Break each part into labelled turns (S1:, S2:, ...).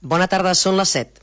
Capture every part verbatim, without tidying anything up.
S1: Bona tarda, són les set.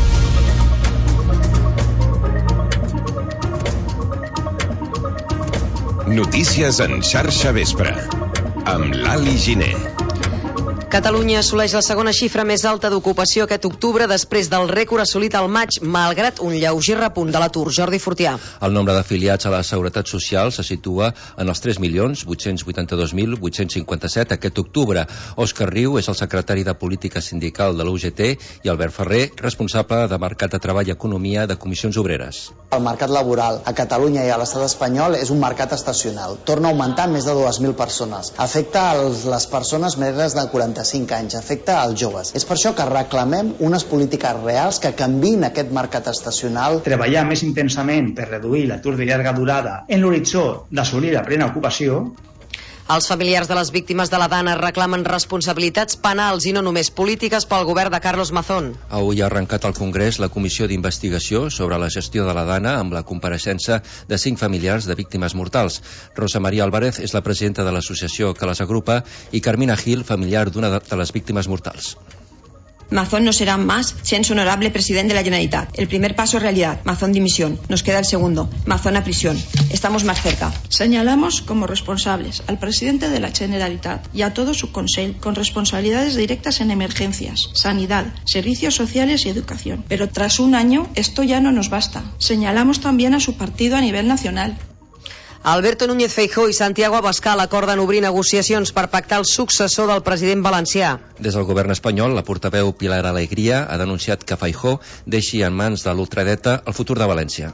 S2: Notícies en xarxa vespre, amb l'Ali Giner.
S1: Catalunya assoleix la segona xifra més alta d'ocupació aquest octubre després del rècord assolit al maig, malgrat un lleuger repunt de l'atur. Jordi Fortià.
S3: El nombre d'afiliats a la Seguretat Social se situa en els tres milions vuit-cents vuitanta-dos mil vuit-cents cinquanta-set aquest octubre. Òscar Riu és el secretari de Política Sindical de la U G T i Albert Ferrer, responsable de Mercat de Treball i Economia de Comissions Obreres.
S4: El mercat laboral a Catalunya i a l'estat espanyol és un mercat estacional. Torna a augmentar més de dues mil persones. Afecta els, les persones més de quaranta-cinc anys, afecta als joves. És per això que reclamem unes polítiques reals que canviïn aquest mercat estacional.
S5: Treballar més intensament per reduir l'atur de llarga durada en l'horitzó d'assolir la plena ocupació.
S1: Els familiars de les víctimes de la Dana reclamen responsabilitats penals i no només polítiques pel govern de Carlos Mazón.
S3: Avui ha arrencat al Congrés la comissió d'investigació sobre la gestió de la Dana amb la compareixença de cinc familiars de víctimes mortals. Rosa María Álvarez és la presidenta de l'associació que les agrupa i Carmina Gil, familiar d'una de les víctimes mortals.
S6: Mazón no será más sin su honorable presidente de la Generalitat. El primer paso es realidad. Mazón dimisión. Nos queda el segundo. Mazón a prisión. Estamos más cerca.
S7: Señalamos como responsables al presidente de la Generalitat y a todo su Consell con responsabilidades directas en emergencias, sanidad, servicios sociales y educación. Pero tras un año esto ya no nos basta. Señalamos también a su partido a nivel nacional.
S1: Alberto Núñez Feijóo i Santiago Abascal acorden obrir negociacions per pactar el successor del president valencià.
S3: Des del govern espanyol, la portaveu Pilar Alegría ha denunciat que Feijóo deixi en mans de l'ultradreta el futur de València.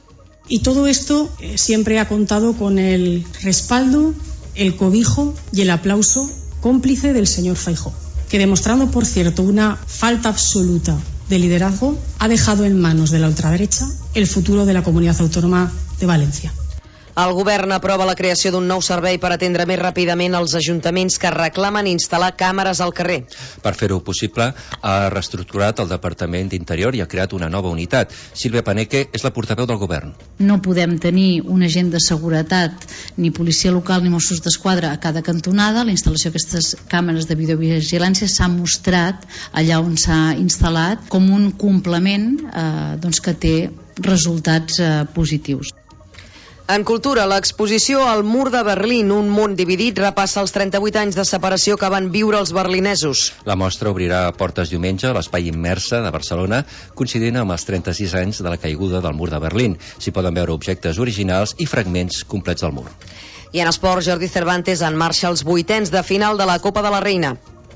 S8: Y todo esto eh, siempre ha contado con el respaldo, el cobijo y el aplauso cómplice del señor Feijóo, que demostrando, por cierto, una falta absoluta de liderazgo, ha dejado en manos de la ultraderecha el futuro de la comunidad autónoma de Valencia.
S1: El govern aprova la creació d'un nou servei per atendre més ràpidament els ajuntaments que reclamen instal·lar càmeres al carrer.
S3: Per fer-ho possible, ha reestructurat el Departament d'Interior i ha creat una nova unitat. Sílvia Paneque és la portaveu del govern.
S9: No podem tenir un agent de seguretat, ni policia local ni Mossos d'Esquadra a cada cantonada. La instal·lació d'aquestes càmeres de videovigilància s'ha mostrat allà on s'ha instal·lat com un complement eh, doncs que té resultats eh, positius.
S1: En cultura, l'exposició al Mur de Berlín, un món dividit, repassa els trenta-vuit anys de separació que van viure els berlinesos.
S3: La mostra obrirà portes diumenge a l'Espai Immersa de Barcelona, coincidint amb els trenta-sis anys de la caiguda del Mur de Berlín. S'hi poden veure objectes originals i fragments complets del mur.
S1: I en esport, Jordi Cervantes en marxa als vuitens de final de la Copa de la Reina.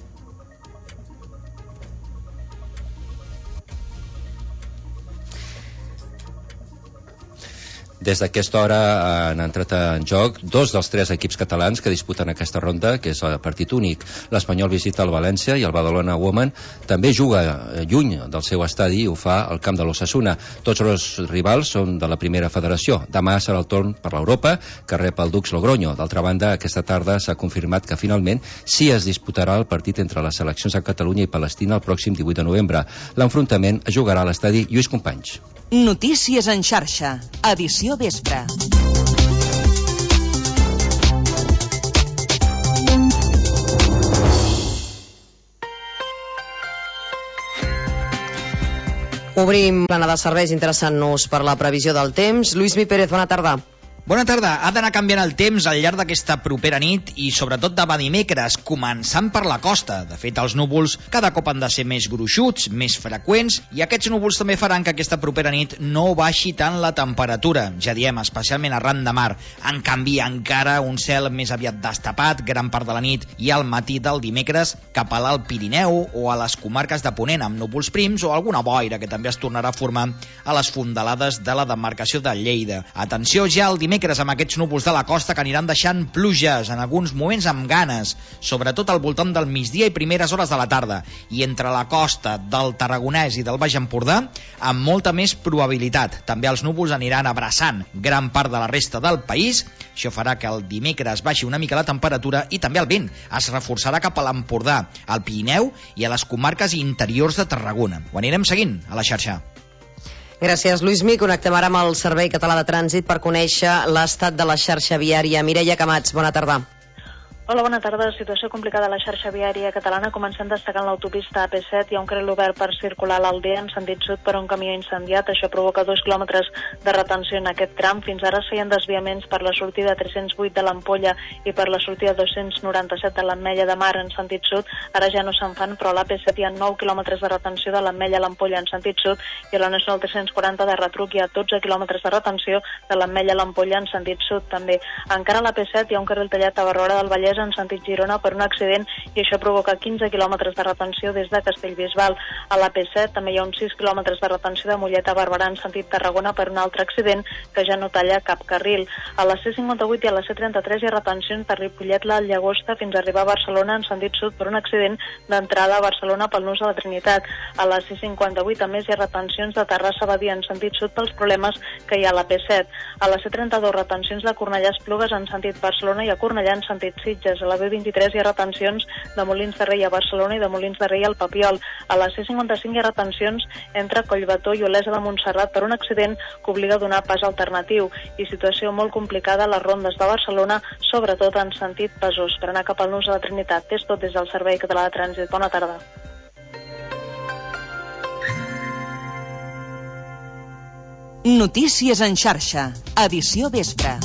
S3: Des d'aquesta hora han entrat en joc dos dels tres equips catalans que disputen aquesta ronda, que és el partit únic. L'Espanyol visita el València i el Badalona Women també juga lluny del seu estadi i ho fa al camp de l'Osasuna. Tots els rivals són de la primera federació. Demà serà el torn per l'Europa, que rep el Dux Logroño. D'altra banda, aquesta tarda s'ha confirmat que finalment sí es disputarà el partit entre les seleccions de Catalunya i Palestina el pròxim divuit de novembre. L'enfrontament es jugarà a l'estadi Lluís Companys.
S10: Notícies en xarxa, edició vespre.
S1: Obrim plana de serveis interessant-nos per la previsió del temps. Lluís Mi Pérez, bona tarda.
S11: Bona tarda. Ha d'anar canviant el temps al llarg d'aquesta propera nit i sobretot demà dimecres, començant per la costa. De fet, els núvols cada cop han de ser més gruixuts, més freqüents, i aquests núvols també faran que aquesta propera nit no baixi tant la temperatura. Ja diem, especialment arran de mar. En canvi, encara un cel més aviat destapat, gran part de la nit i al matí del dimecres cap a l'Alt Pirineu o a les comarques de Ponent amb núvols prims o alguna boira que també es tornarà a formar a les fondalades de la demarcació de Lleida. Atenció ja al dimecres dimecres amb aquests núvols de la costa que aniran deixant pluges, en alguns moments amb ganes, sobretot al voltant del migdia i primeres hores de la tarda, i entre la costa del Tarragonès i del Baix Empordà, amb molta més probabilitat. També els núvols aniran abraçant gran part de la resta del país. Això farà que el dimecres baixi una mica la temperatura i també el vent es reforçarà cap a l'Empordà, al Pirineu i a les comarques interiors de Tarragona. Ho anirem seguint a la xarxa.
S1: Gràcies, Lluís Mi. Connectem ara amb el Servei Català de Trànsit per conèixer l'estat de la xarxa viària. Mireia Camats, bona tarda.
S12: Hola, bona tarda. Situació complicada a la xarxa viària catalana, començant destacant l'autopista A P set. Hi ha un carril obert per circular a l'Aldea en sentit sud per un camió incendiat. Això provoca dos quilòmetres de retenció en aquest tram. Fins ara es feien desviaments per la sortida tres-cents vuit de l'Ampolla i per la sortida dos-cents noranta-set de l'Ametlla de Mar en sentit sud. Ara ja no se'n fan, però a l'A P set hi ha nou quilòmetres de retenció de l'Ametlla a l'Ampolla en sentit sud i a la nacional tres-cents quaranta de retruc hi ha dotze quilòmetres de retenció de l'Ametlla a l'Ampolla en sentit sud també. Encara a l'A P set hi ha un carril tallat a Barberà del Vallès en sentit Girona per un accident i això provoca quinze quilòmetres de retenció des de Castellbisbal. A l'A P set també hi ha uns sis quilòmetres de retenció de Mollet a Barberà en sentit Tarragona per un altre accident que ja no talla cap carril. A la C cinquanta-vuit i a la C trenta-tres hi ha retencions de Ripollet la Llagosta fins a arribar a Barcelona en sentit sud per un accident d'entrada a Barcelona pel nus de la Trinitat. A la C cinquanta-vuit a més hi ha retencions de Terrassa a Badia en sentit sud pels problemes que hi ha a la P set. A la C trenta-dos retencions de Cornellà a Esplugues en sentit Barcelona i a Cornellà en sentit Sitges. A la B vint-i-tres hi ha retencions de Molins de Rei a Barcelona i de Molins de Rei al Papiol. A la C cinquanta-cinc hi ha retencions entre Collbató i Olesa de Montserrat per un accident que obliga a donar pas alternatiu i situació molt complicada a les rondes de Barcelona, sobretot en sentit Besòs. Per anar cap al nus de la Trinitat. És tot des del Servei Català de Trànsit. Bona tarda.
S10: Notícies en xarxa. Edició vespre.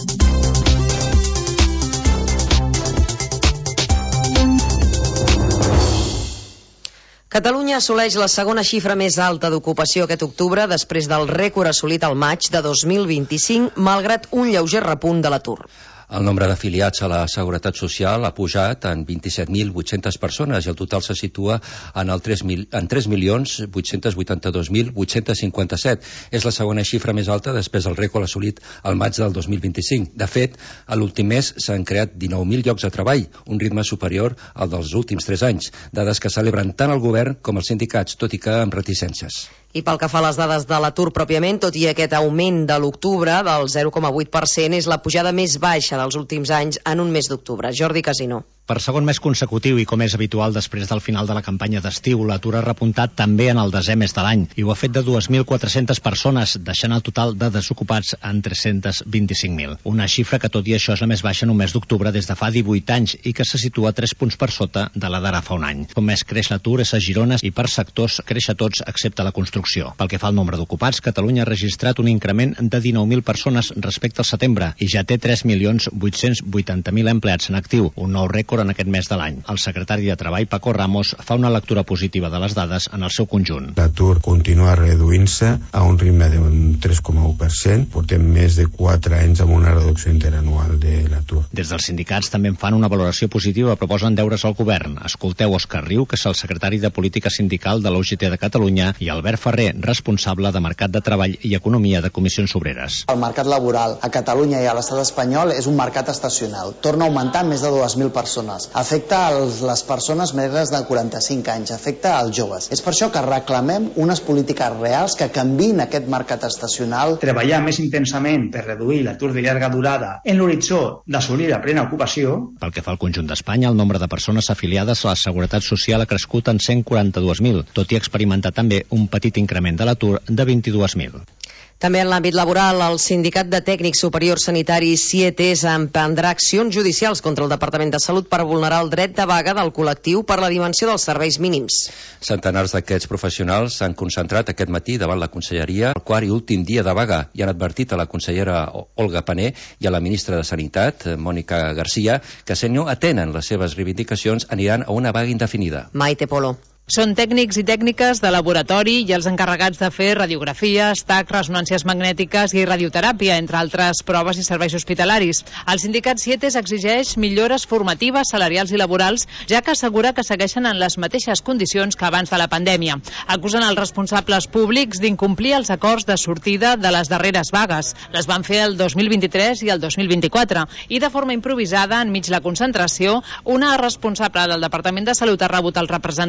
S1: Catalunya assoleix la segona xifra més alta d'ocupació aquest octubre després del rècord assolit al maig de dos mil vint-i-cinc, malgrat un lleuger repunt de l'atur.
S3: El nombre d'afiliats a la Seguretat Social ha pujat en vint-i-set mil vuit-centes persones i el total se situa en, el tres milions vuit-cents vuitanta-dos mil vuit-cents cinquanta-set. És la segona xifra més alta després del rècord assolit al maig del dos mil vint-i-cinc. De fet, a l'últim mes s'han creat dinou mil llocs de treball, un ritme superior al dels últims tres anys, dades que celebren tant el govern com els sindicats, tot i que amb reticències.
S1: I pel que fa a les dades de l'atur pròpiament, tot i aquest augment de l'octubre del zero coma vuit per cent, és la pujada més baixa dels últims anys en un mes d'octubre. Jordi Casino.
S13: Per segon mes consecutiu i com és habitual després del final de la campanya d'estiu, l'atur ha repuntat també en el desè mes de l'any i ho ha fet de dues mil quatre-centes persones, deixant el total de desocupats en tres-cents vint-i-cinc mil. Una xifra que tot i això és la més baixa en un mes d'octubre des de fa divuit anys i que se situa tres punts per sota de la d'ara fa un any. Com més creix l'atur és a Girona i per sectors creix a tots excepte la construcció. Pel que fa al nombre d'ocupats, Catalunya ha registrat un increment de dinou mil persones respecte al setembre i ja té tres milions vuit-cents vuitanta mil empleats en actiu, un nou rècord en aquest mes de l'any. El secretari de Treball, Paco Ramos, fa una lectura positiva de les dades en el seu conjunt.
S14: L'atur continua reduint-se a un ritme d'un tres coma u per cent. Portem més de quatre anys amb una reducció interanual de l'atur.
S13: Des dels sindicats també en fan una valoració positiva, proposen deures al govern. Escolteu Òscar Riu, que és el secretari de Política Sindical de l'U G T de Catalunya, i Albert Ferrer, responsable de Mercat de Treball i Economia de Comissions Obreres.
S4: El mercat laboral a Catalunya i a l'estat espanyol és un mercat estacional. Torna a augmentar més de dues mil persones. Afecta els, les persones més de quaranta-cinc anys, afecta els joves. És per això que reclamem unes polítiques reals que canviïn aquest mercat estacional.
S5: Treballar més intensament per reduir l'atur de llarga durada en l'horitzó d'assolir la plena ocupació.
S13: Pel que fa al conjunt d'Espanya, el nombre de persones afiliades a la Seguretat Social ha crescut en cent quaranta-dos mil, tot i experimentar també un petit increment de l'atur de vint-i-dos mil.
S1: També en l'àmbit laboral, el Sindicat de Tècnics Superiors Sanitaris SIETES emprendrà accions judicials contra el Departament de Salut per vulnerar el dret de vaga del col·lectiu per la dimensió dels serveis mínims.
S3: Centenars d'aquests professionals s'han concentrat aquest matí davant la Conselleria, el quart i últim dia de vaga, i han advertit a la consellera Olga Pané i a la ministra de Sanitat, Mònica Garcia, que si no atenen les seves reivindicacions aniran a una vaga indefinida.
S1: Maite Polo.
S15: Són tècnics i tècniques de laboratori i els encarregats de fer radiografies, tacs, ressonàncies magnètiques i radioteràpia, entre altres proves i serveis hospitalaris. El sindicat SIETES exigeix millores formatives, salarials i laborals, ja que assegura que segueixen en les mateixes condicions que abans de la pandèmia. Acusen els responsables públics d'incomplir els acords de sortida de les darreres vagues. Les van fer el dos mil vint-i-tres i el dos mil vint-i-quatre i de forma improvisada, enmig la concentració, una responsable del Departament de Salut ha rebut els representants.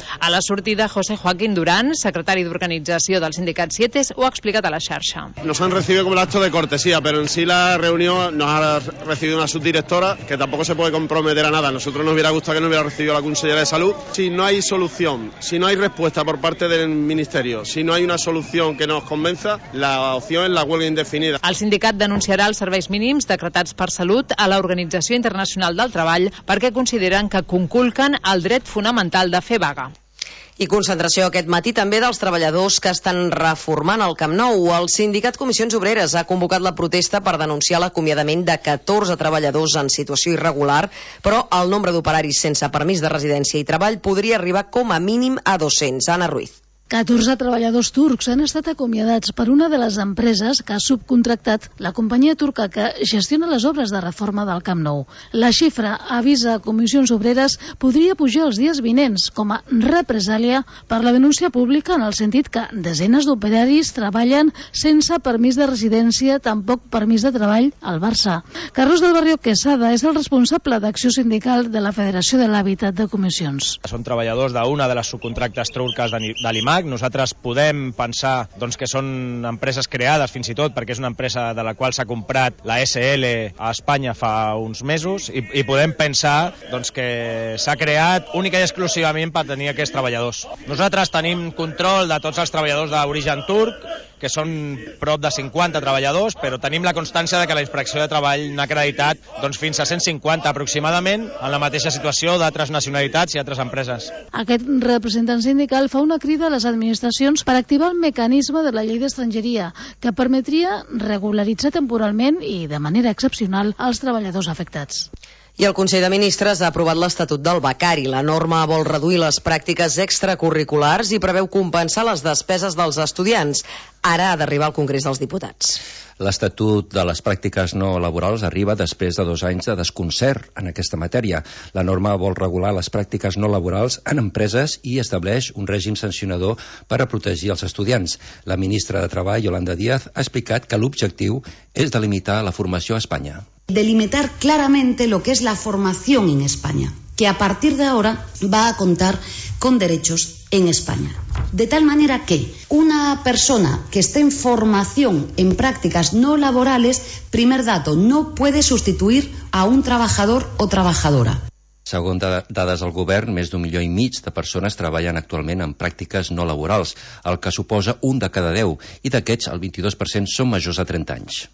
S15: A la sortida, José Joaquín Durán, secretari d'Organització del sindicat Sietes, ho ha explicat a la xarxa.
S16: Nos han recibido como el acto de cortesía, pero en sí la reunión nos ha recibido una subdirectora que tampoco se puede comprometer a nada. A nosotros nos hubiera gustado que nos hubiera recibido la consellera de Salud. Si no hay solución, si no hay respuesta por parte del Ministerio, si no hay una solución que nos convenza, la opción es la huelga indefinida.
S15: El sindicat denunciarà els serveis mínims decretats per Salut a l'Organització Internacional del Treball perquè consideren que conculquen el dret fonamental de fer vaga.
S1: I concentració aquest matí també dels treballadors que estan reformant el Camp Nou. El sindicat Comissions Obreres ha convocat la protesta per denunciar l'acomiadament de catorze treballadors en situació irregular, però el nombre d'operaris sense permís de residència i treball podria arribar com a mínim a dos-cents. Anna Ruiz.
S17: catorze treballadors turcs han estat acomiadats per una de les empreses que ha subcontractat la companyia turca que gestiona les obres de reforma del Camp Nou. La xifra, avisa a Comissions Obreres, podria pujar els dies vinents com a represàlia per la denúncia pública en el sentit que desenes d'operaris treballen sense permís de residència, tampoc permís de treball al Barça. Carlos del Barrio Quesada és el responsable d'acció sindical de la Federació de l'Hàbitat de Comissions.
S18: Són treballadors d'una de les subcontractes turques de l'Imac. Nosaltres podem pensar doncs, que són empreses creades fins i tot perquè és una empresa de la qual s'ha comprat la S L a Espanya fa uns mesos i, i podem pensar doncs, que s'ha creat única i exclusivament per tenir aquests treballadors. Nosaltres tenim control de tots els treballadors d'origen turc, que són prop de cinquanta treballadors, però tenim la constància de que la Inspecció de Treball n'ha acreditat doncs, fins a cent cinquanta aproximadament en la mateixa situació d'altres nacionalitats i altres empreses.
S17: Aquest representant sindical fa una crida a les administracions per activar el mecanisme de la llei d'estrangeria que permetria regularitzar temporalment i de manera excepcional els treballadors afectats.
S1: I el Consell de Ministres ha aprovat l'Estatut del Becari. La norma vol reduir les pràctiques extracurriculars i preveu compensar les despeses dels estudiants. Ara ha d'arribar al Congrés dels Diputats.
S3: L'Estatut de les pràctiques no laborals arriba després de dos anys de desconcert en aquesta matèria. La norma vol regular les pràctiques no laborals en empreses i estableix un règim sancionador per a protegir els estudiants. La ministra de Treball, Yolanda Díaz, ha explicat que l'objectiu és delimitar la formació a Espanya.
S19: Delimitar claramente lo que es la formación en España, que a partir de ahora va a contar con derechos en España. De tal manera que una persona que esté en formación en prácticas no laborales, primer dato, no puede sustituir a un trabajador o trabajadora.
S3: Segons dades del govern, més d'un milió i mig de persones treballen actualment en pràctiques no laborals, el que suposa un de cada deu, i d'aquests el vint-i-dos per cent són majors de trenta anys.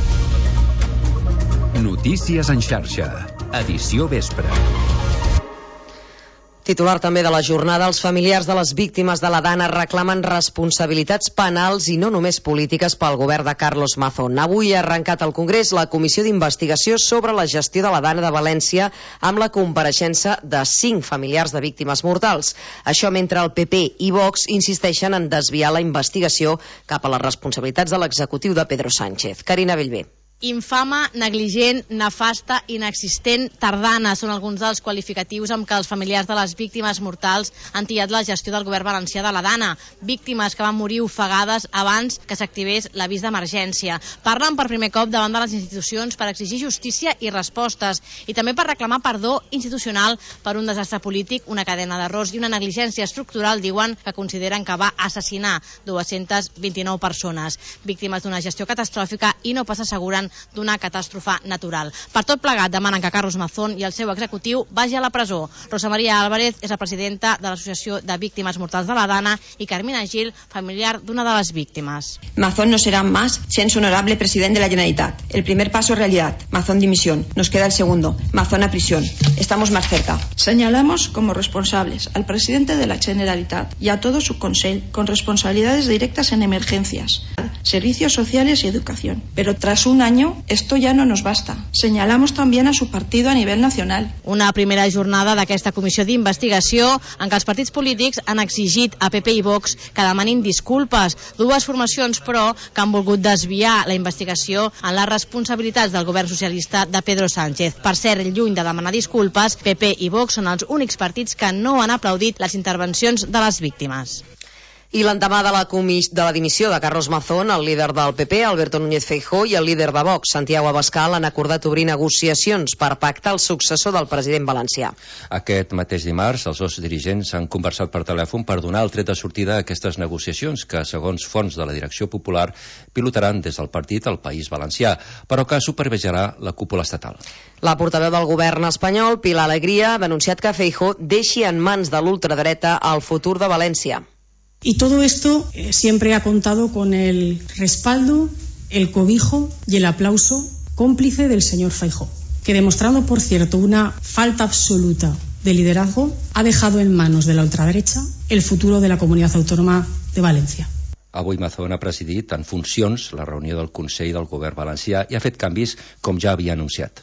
S2: Notícies en xarxa, edició vespre.
S1: Titular també de la jornada, els familiars de les víctimes de la Dana reclamen responsabilitats penals i no només polítiques pel govern de Carlos Mazón. Avui ha arrencat al Congrés la comissió d'investigació sobre la gestió de la Dana de València amb la compareixença de cinc familiars de víctimes mortals. Això mentre el P P i Vox insisteixen en desviar la investigació cap a les responsabilitats de l'executiu de Pedro Sánchez. Carina Bellver.
S20: Infama, negligent, nefasta, inexistent, tardana són alguns dels qualificatius amb què els familiars de les víctimes mortals han tirat la gestió del govern valencià de la Dana, víctimes que van morir ofegades abans que s'activés l'avís d'emergència. Parlen per primer cop davant de les institucions per exigir justícia i respostes i també per reclamar perdó institucional per un desastre polític, una cadena d'errors i una negligència estructural, diuen, que consideren que va assassinar dues-centes vint-i-nou persones, víctimes d'una gestió catastròfica i no pas asseguren d'una catàstrofe natural. Per tot plegat, demanen que Carlos Mazón i el seu executiu vagi a la presó. Rosa María Álvarez és la presidenta de l'Associació de Víctimes Mortals de la Dana i Carmina Gil, familiar d'una de las víctimas.
S6: Mazón no será más siendo honorable presidente de la Generalitat. El primer paso es realidad. Mazón dimisión. Nos queda el segundo. Mazón a prisión. Estamos más cerca.
S7: Señalamos como responsables al presidente de la Generalitat y a todo su Consell con responsabilidades directas en emergencias, servicios sociales y educación. Pero tras un año esto ya no nos basta. Señalamos también a su partido a nivel nacional.
S20: Una primera jornada d'aquesta comissió d'investigació en què els partits polítics han exigit a P P i Vox que demanin disculpes. Dues formacions, però, que han volgut desviar la investigació en les responsabilitats del govern socialista de Pedro Sánchez. Per cert, lluny de demanar disculpes, P P i Vox són els únics partits que no han aplaudit les intervencions de les víctimes.
S1: I l'endemà de la, comis... de la dimissió de Carlos Mazón, el líder del P P, Alberto Núñez Feijóo, i el líder de Vox, Santiago Abascal, han acordat obrir negociacions per pactar el successor del president valencià.
S3: Aquest mateix dimarts, els dos dirigents han conversat per telèfon per donar el tret de sortida a aquestes negociacions que, segons fonts de la direcció popular, pilotaran des del partit al País Valencià, però que supervisarà la cúpula estatal.
S1: La portaveu del govern espanyol, Pilar Alegría, ha denunciat que Feijóo deixi en mans de l'ultradreta el futur de València.
S8: Y todo esto eh, siempre ha contado con el respaldo, el cobijo y el aplauso cómplice del señor Feijóo, que demostrando, por cierto, una falta absoluta de liderazgo, ha dejado en manos de la ultraderecha el futuro de la comunidad autónoma de Valencia.
S3: Avui Mazón ha presidit en funcions la reunió del Consell del Govern Valencià i ha fet canvis com ja havia anunciat.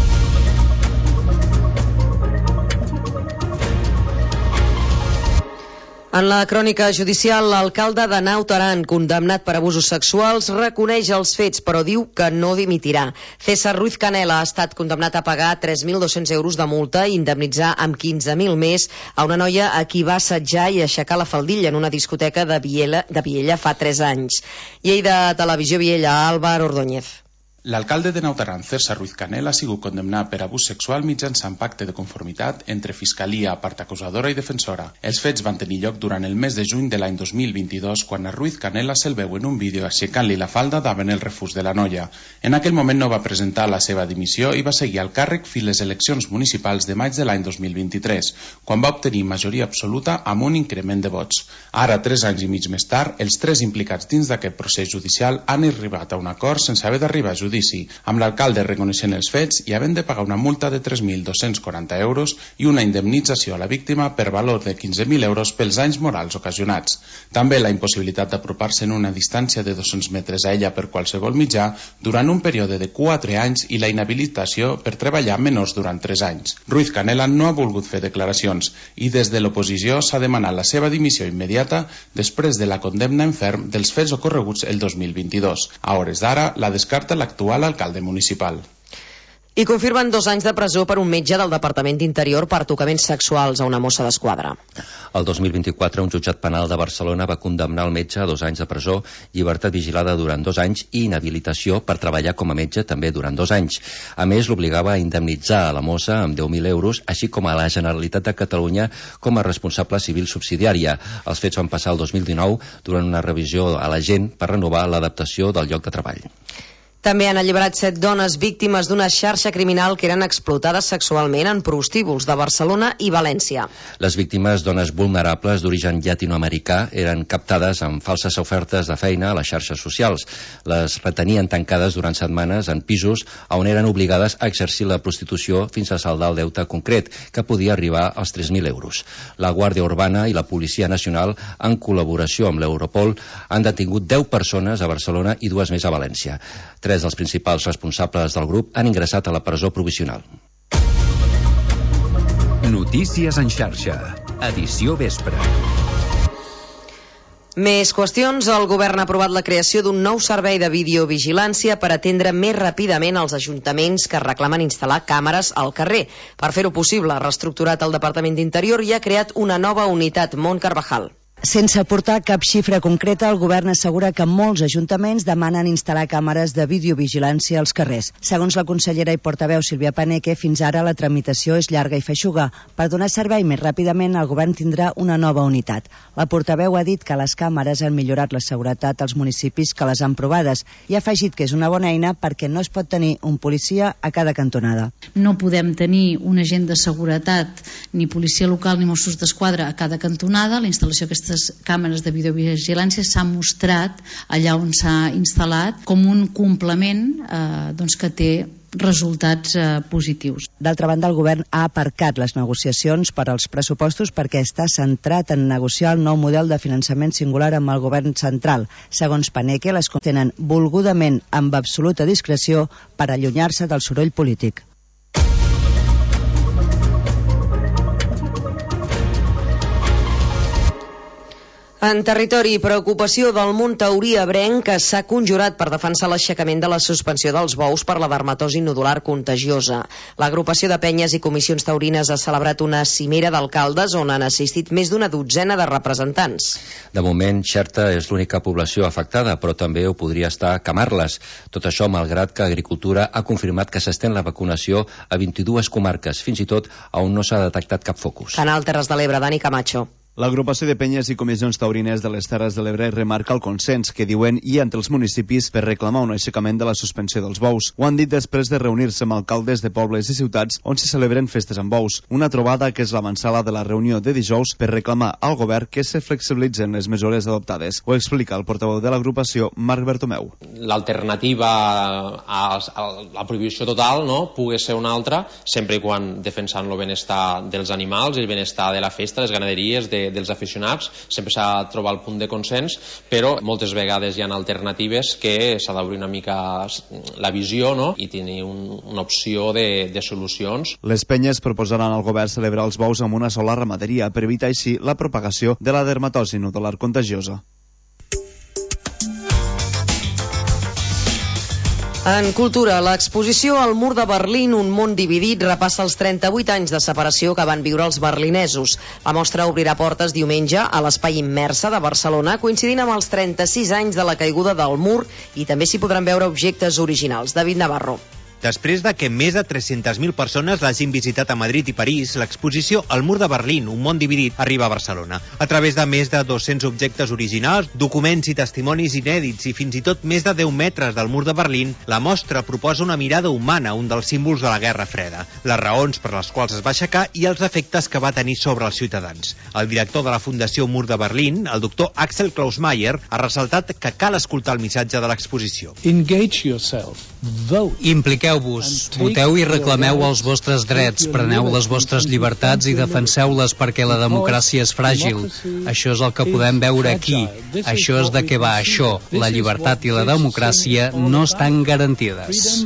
S1: En la crònica judicial, l'alcalde de Naut Aran, condemnat per abusos sexuals, reconeix els fets, però diu que no dimitirà. César Ruiz Canela ha estat condemnat a pagar tres mil dos-cents euros de multa i indemnitzar amb quinze mil més a una noia a qui va assetjar i aixecar la faldilla en una discoteca de Viella, de Viella fa tres anys. Lleida Televisió Viella, Álvaro Ordóñez.
S21: L'alcalde de Naut Aran, César Ruiz Canela, ha sigut condemnat per abús sexual mitjançant pacte de conformitat entre Fiscalia, part acusadora i defensora. Els fets van tenir lloc durant el mes de juny de l'any dos mil vint-i-dos, quan a Ruiz Canela se'l veu en un vídeo aixecant-li la falda davant el refús de la noia. En aquell moment no va presentar la seva dimissió i va seguir al càrrec fins les eleccions municipals de maig de l'any dos mil vint-i-tres, quan va obtenir majoria absoluta amb un increment de vots. Ara, tres anys i mig més tard, els tres implicats dins d'aquest procés judicial han arribat a un acord sense haver d'arribar a judici. Judici, amb l'alcalde reconeixent els fets i havent de pagar una multa de tres mil dos-cents quaranta euros i una indemnització a la víctima per valor de quinze mil euros pels danys morals ocasionats. També la impossibilitat d'apropar-se en una distància de dos-cents metres a ella per qualsevol mitjà durant un període de quatre anys i la inhabilitació per treballar menors durant tres anys. Ruiz Canela no ha volgut fer declaracions i des de l'oposició s'ha demanat la seva dimissió immediata després de la condemna en ferm dels fets ocorreguts el dos mil vint-i-dos. A hores d'ara la descarta l'actual actual alcalde municipal.
S1: I confirmen dos anys de presó per un metge del Departament d'Interior per tocaments sexuals a una mossa d'esquadra.
S3: El dos mil vint-i-quatre, un jutjat penal de Barcelona va condemnar el metge a dos anys de presó, llibertat vigilada durant dos anys i inhabilitació per treballar com a metge també durant dos anys. A més, l'obligava a indemnitzar a la mossa amb deu mil euros, així com a la Generalitat de Catalunya com a responsable civil subsidiària. Els fets van passar el dos mil dinou durant una revisió a l'agent per renovar l'adaptació del lloc de treball.
S1: També han alliberat set dones víctimes d'una xarxa criminal que eren explotades sexualment en prostíbuls de Barcelona i València.
S3: Les víctimes, dones vulnerables d'origen llatinoamericà, eren captades amb falses ofertes de feina a les xarxes socials. Les retenien tancades durant setmanes en pisos on eren obligades a exercir la prostitució fins a saldar el deute concret, que podia arribar als tres mil euros. La Guàrdia Urbana i la Policia Nacional, en col·laboració amb l'Europol, han detingut deu persones a Barcelona i dues més a València. Tres dels principals responsables del grup han ingressat a la presó provisional.
S2: Notícies en xarxa. Edició vespre.
S1: Més qüestions. El govern ha aprovat la creació d'un nou servei de videovigilància per atendre més ràpidament els ajuntaments que reclamen instal·lar càmeres al carrer. Per fer-ho possible, ha reestructurat el Departament d'Interior i ha creat una nova unitat, Mont Carvajal.
S22: Sense aportar cap xifra concreta, el govern assegura que molts ajuntaments demanen instal·lar càmeres de videovigilància als carrers. Segons la consellera i portaveu Sílvia Paneque, fins ara la tramitació és llarga i feixuga. Per donar servei més ràpidament, el govern tindrà una nova unitat. La portaveu ha dit que les càmeres han millorat la seguretat als municipis que les han provades i ha afegit que és una bona eina perquè no es pot tenir un policia a cada cantonada.
S9: No podem tenir un agent de seguretat, ni policia local ni Mossos d'Esquadra a cada cantonada. La instal·lació d'aquestes càmeres de videovigilància s'ha mostrat allà on s'ha instal·lat com un complement eh, doncs que té resultats eh, positius.
S22: D'altra banda, el govern ha aparcat les negociacions per als pressupostos perquè està centrat en negociar el nou model de finançament singular amb el govern central. Segons Paneque, les tenen volgudament amb absoluta discreció per allunyar-se del soroll polític.
S1: En territori, preocupació del món taurí ebrenc que s'ha conjurat per defensar l'aixecament de la suspensió dels bous per la dermatosi nodular contagiosa. L'agrupació de penyes i comissions taurines ha celebrat una cimera d'alcaldes on han assistit més d'una dotzena de representants.
S3: De moment, Xerta és l'única població afectada, però també ho podria estar Camarles. Tot això malgrat que Agricultura ha confirmat que s'estén la vacunació a vint-i-dues comarques, fins i tot on no s'ha detectat cap focus.
S1: Canal Terres de l'Ebre, Dani Camacho.
S11: L'agrupació de penyes i comissions taurines de les Terres de l'Ebre remarca el consens que diuen hi ha entre els municipis per reclamar un aixecament de la suspensió dels bous. Ho han dit després de reunir-se amb alcaldes de pobles i ciutats on se celebren festes amb bous. Una trobada que és l'avançada de la reunió de dijous per reclamar al govern que se flexibilitzen les mesures adoptades. Ho explica el portaveu de l'agrupació, Marc Bertomeu.
S12: L'alternativa a la prohibició total no pugui ser una altra, sempre i quan defensant el benestar dels animals, el benestar de la festa, les ganaderies, de dels aficionats, sempre s'ha de trobar el punt de consens, però moltes vegades hi ha alternatives que s'ha d'obrir una mica la visió, no?, i tenir un, una opció de, de solucions.
S11: Les penyes proposaran al govern celebrar els bous amb una sola ramaderia per evitar així la propagació de la dermatosi nodular contagiosa.
S1: En cultura, l'exposició al Mur de Berlín, un món dividit, repassa els trenta-vuit anys de separació que van viure els berlinesos. La mostra obrirà portes diumenge a l'Espai Immersa de Barcelona, coincidint amb els trenta-sis anys de la caiguda del mur, i també s'hi podran veure objectes originals. David Navarro.
S23: Després de que més de tres-centes mil persones l'hagin visitat a Madrid i París, l'exposició al Mur de Berlín, un món dividit, arriba a Barcelona. A través de més de dos-cents objectes originals, documents i testimonis inèdits i fins i tot més de deu metres del Mur de Berlín, la mostra proposa una mirada humana, un dels símbols de la Guerra Freda, les raons per les quals es va aixecar i els efectes que va tenir sobre els ciutadans. El director de la Fundació Mur de Berlín, el doctor Axel Klausmeier, ha ressaltat que cal escoltar el missatge de l'exposició.
S24: Engage yourself. Vote.
S25: Impliqueu-vos, voteu i reclameu els vostres drets, preneu les vostres llibertats i defenseu-les perquè la democràcia és fràgil. Això és el que podem veure aquí. Això és de què va això. La llibertat i la democràcia no estan garantides.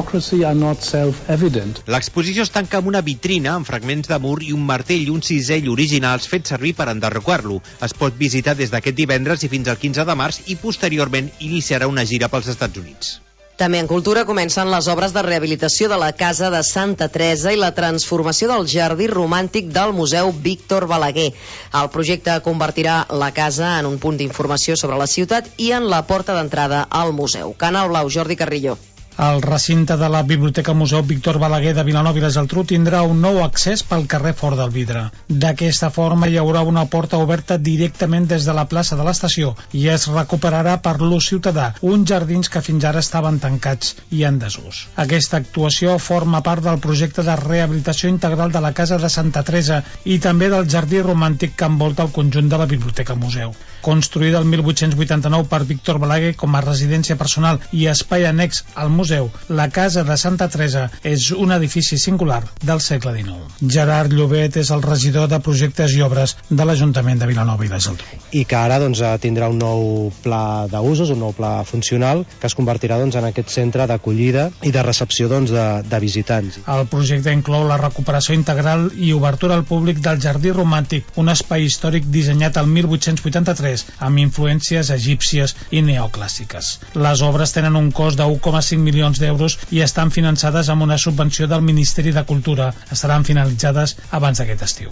S23: L'exposició es tanca amb una vitrina amb fragments de mur i un martell i un cisell originals fets servir per enderrocar-lo. Es pot visitar des d'aquest divendres i fins al quinze de març i posteriorment iniciarà una gira pels Estats Units.
S1: També en cultura comencen les obres de rehabilitació de la Casa de Santa Teresa i la transformació del jardí romàntic del Museu Víctor Balaguer. El projecte convertirà la casa en un punt d'informació sobre la ciutat i en la porta d'entrada al museu. Canal Blau, Jordi Carrillo.
S26: El recinte de la Biblioteca Museu Víctor Balaguer de Vilanova i la Geltrú tindrà un nou accés pel carrer Fort del Vidre. D'aquesta forma hi haurà una porta oberta directament des de la plaça de l'estació i es recuperarà per l'ús ciutadà uns jardins que fins ara estaven tancats i en desús. Aquesta actuació forma part del projecte de rehabilitació integral de la Casa de Santa Teresa i també del jardí romàntic que envolta el conjunt de la Biblioteca Museu. Construïda el mil vuit-cents vuitanta-nou per Víctor Balaguer com a residència personal i espai annex al museu, la Casa de Santa Teresa és un edifici singular del segle dinou. Gerard Llobet és el regidor de projectes i obres de l'Ajuntament de Vilanova i la Geltrú.
S27: I que ara doncs, tindrà un nou pla d'usos, un nou pla funcional, que es convertirà doncs, en aquest centre d'acollida i de recepció doncs, de, de visitants.
S26: El projecte inclou la recuperació integral i obertura al públic del Jardí Romàntic, un espai històric dissenyat el mil vuit-cents vuitanta-tres amb influències egípcies i neoclàssiques. Les obres tenen un cost de u coma cinc milions d'euros i estan finançades amb una subvenció del Ministeri de Cultura. Estaran finalitzades abans d'aquest estiu.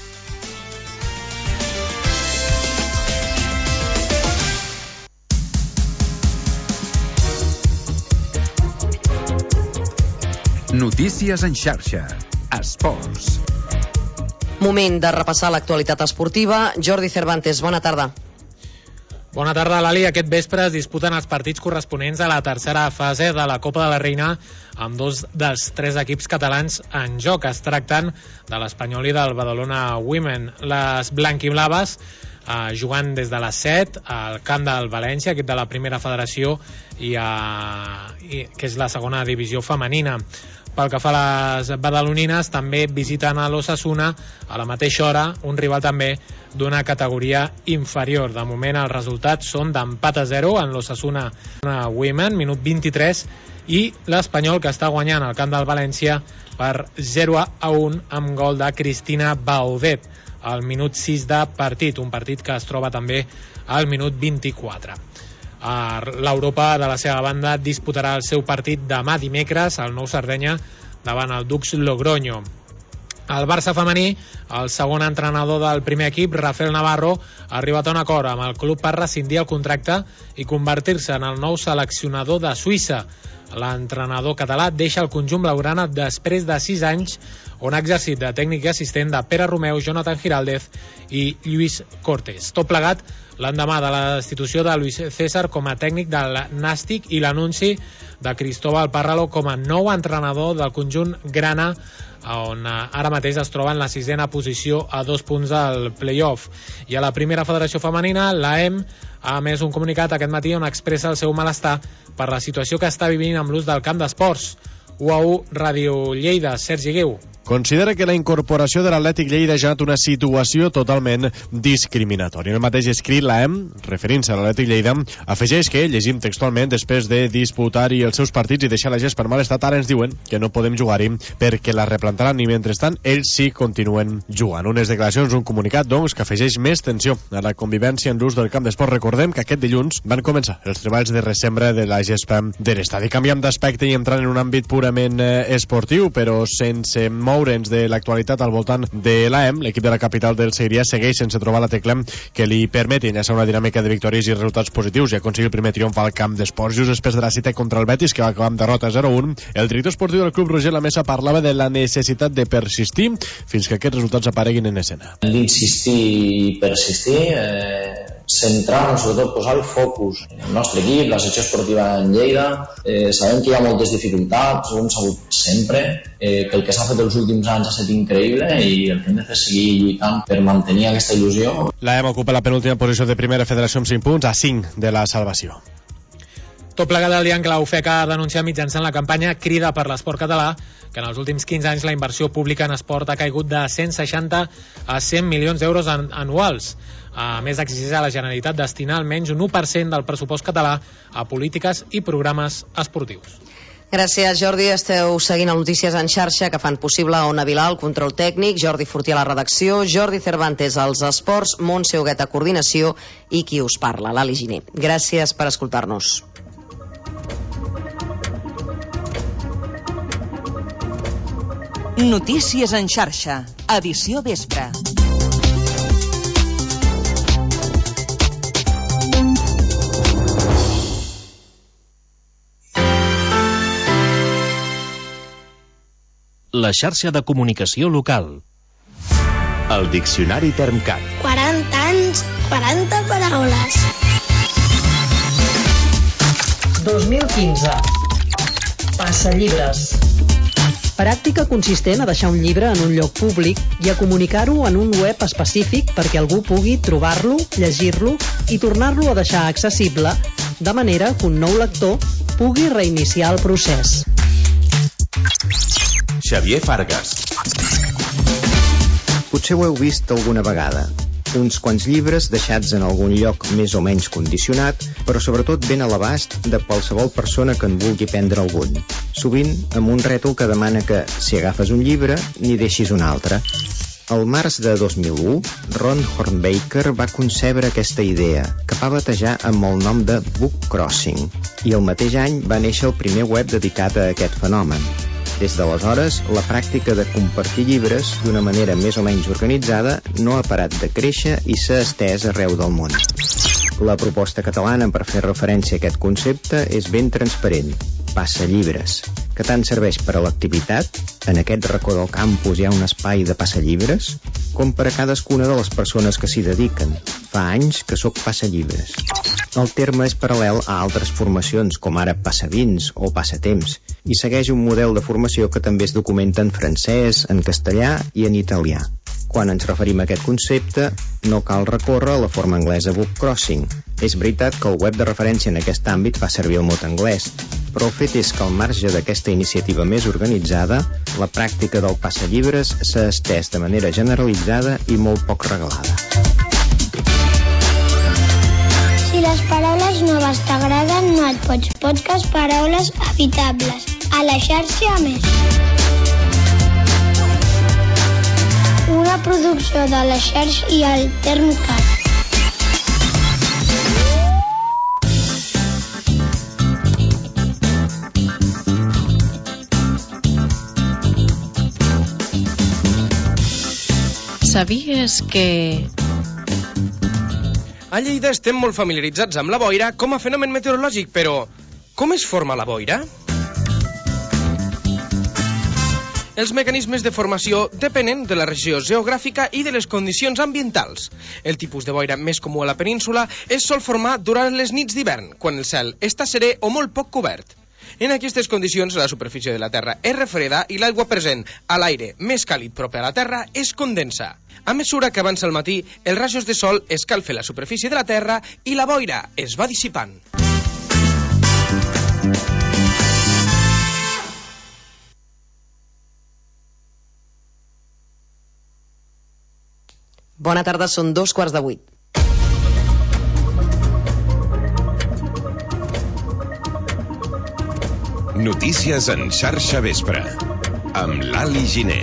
S2: Notícies en xarxa. Esports.
S1: Moment de repassar l'actualitat esportiva. Jordi Cervantes, bona tarda.
S28: Bona tarda, Lali. Aquest vespre es disputen els partits corresponents a la tercera fase de la Copa de la Reina amb dos dels tres equips catalans en joc. Es tracten de l'Espanyol i del Badalona Women. Les blanquiblaves eh, jugant des de les set al camp del València, equip de la primera federació, i, eh, i, que és la segona divisió femenina. Pel que fa a les badalonines, també visiten a l'Osasuna a la mateixa hora, un rival també d'una categoria inferior. De moment els resultats són d'empat a zero en l'Osasuna Women, minut vint-i-tres, i l'Espanyol, que està guanyant al camp del València per zero a un amb gol de Cristina Baudet. al minut sis de partit, un partit que es troba també al minut vint-i-quatre. L'Europa, de la seva banda, disputarà el seu partit demà dimecres al Nou Sardenya davant el Dux Logroño. El Barça femení, el segon entrenador del primer equip, Rafael Navarro, ha arribat a un acord amb el club per rescindir el contracte i convertir-se en el nou seleccionador de Suïssa. L'entrenador català deixa el conjunt blaugrana després de sis anys on ha exercit de tècnic i assistent de Pere Romeu, Jonathan Giraldez i Lluís Cortés. Tot plegat l'endemà de la destitució de Luis César com a tècnic del Nàstic i l'anunci de Cristóbal Parralo com a nou entrenador del conjunt grana, on ara mateix es troba en la sisena posició a dos punts del play-off. I a la primera federació femenina, l'A E M ha emès un comunicat aquest matí on expressa el seu malestar per la situació que està vivint amb l'ús del camp d'esports. u a u Ràdio Lleida, Sergi Guiu.
S4: Considera que la incorporació de l'Atlètic Lleida ha generat una situació totalment discriminatòria. En el mateix escrit, l'A E M, referint-se a l'Atlètic Lleida, afegeix que, llegim textualment, després de disputar-hi els seus partits i deixar la gest per mal estat, ara ens diuen que no podem jugar-hi perquè la replantaran i, mentrestant, ells sí continuen jugant. Unes declaracions, un comunicat, doncs, que afegeix més tensió a la convivència en l'ús del camp d'esport. Recordem que aquest dilluns van començar els treballs de resembra de la gespa de l'estadi. Canviem d'aspecte i entrant en un àmbit purament eh, esportiu, però sense moure'ns de l'actualitat al voltant de l'A E M, l'equip de la capital del Segrià segueix sense trobar la tecla que li permeti enllaçar una dinàmica de victòries i resultats positius i aconseguir el primer triomf al camp d'esports. Just després de la cita contra el Betis, que va acabar amb derrota zero a un, el director esportiu del club, Roger Lamesa, parlava de la necessitat de persistir fins que aquests resultats apareguin en escena.
S5: Hem d'insistir i persistir, eh, centrar-nos, sobretot posar el focus en el nostre equip, la secció esportiva en Lleida. Eh, sabem que hi ha moltes dificultats, ho hem sabut sempre, eh, que el que s'ha fet els últims anys ha estat increïble i el que hem de fer és seguir lluitant per mantenir aquesta il·lusió.
S4: L'A E M ocupa la penúltima posició de primera federació amb cinc punts, a cinc de la salvació.
S28: Tot plegat el dia en què la U F E C ha denunciat mitjançant la campanya Crida per l'Esport Català que en els últims quinze anys la inversió pública en esport ha caigut de cent seixanta a cent milions d'euros anuals. A més, exigeix a la Generalitat destinar almenys un u per cent del pressupost català a polítiques i programes esportius.
S1: Gràcies, Jordi. Esteu seguint les notícies en xarxa que fan possible Ona Vilà, el control tècnic, Jordi Fortià a la redacció, Jordi Cervantes als esports, Montse Huguet a coordinació i qui us parla, l'Ali Giner. Gràcies per escoltar-nos.
S10: Notícies en xarxa, edició vespre.
S13: La xarxa de comunicació local.
S2: El diccionari Termcat.
S14: quaranta anys, quaranta paraules.
S1: dos mil quinze. Passallibres. Pràctica consistent a deixar un llibre en un lloc públic i a comunicar-ho en un web específic perquè algú pugui trobar-lo, llegir-lo i tornar-lo a deixar accessible, de manera que un nou lector pugui reiniciar el procés.
S2: Xavier Fargas.
S15: Potser ho heu vist alguna vegada. Uns quants llibres deixats en algun lloc més o menys condicionat, però sobretot ben a l'abast de qualsevol persona que en vulgui prendre algun. Sovint amb un rètol que demana que, si agafes un llibre, n'hi deixis un altre. Al març de dos mil u, Ron Hornbaker va concebre aquesta idea, que va batejar amb el nom de Book Crossing, i el mateix any va néixer el primer web dedicat a aquest fenomen. Des d'aleshores, la pràctica de compartir llibres d'una manera més o menys organitzada no ha parat de créixer i s'ha estès arreu del món. La proposta catalana per fer referència a aquest concepte és ben transparent. Passallibres, que tant serveix per a l'activitat, en aquest racó del campus hi ha un espai de passallibres, com per a cadascuna de les persones que s'hi dediquen. Fa anys que sóc passallibres. El terme és paral·lel a altres formacions, com ara passavins o passatemps, i segueix un model de formació que també es documenta en francès, en castellà i en italià. Quan ens referim a aquest concepte, no cal recórrer a la forma anglesa book crossing. És veritat que el web de referència en aquest àmbit fa servir el mot anglès, però el fet és que al marge d'aquesta iniciativa més organitzada, la pràctica del passallibres s'ha estès de manera generalitzada i molt poc regalada.
S14: Si les paraules noves t'agraden, no et pots podcast Paraules Habitables. A la xarxa Més. Una producció de la xarxa i el Termcat.
S6: Sabies que...
S7: A Lleida estem molt familiaritzats amb la boira com a fenomen meteorològic, però com es forma la boira? Els mecanismes de formació depenen de la regió geogràfica i de les condicions ambientals. El tipus de boira més comú a la península es sol formar durant les nits d'hivern, quan el cel està serè o molt poc cobert. En aquestes condicions, la superfície de la Terra és refreda i l'aigua present a l'aire més càlid proper a la Terra es condensa. A mesura que avança el matí, els rajos de sol escalfen la superfície de la Terra i la boira es va dissipant.
S1: Bona tarda, són dos quarts de vuit.
S2: Notícies en xarxa vespre, amb l'Ali Giner.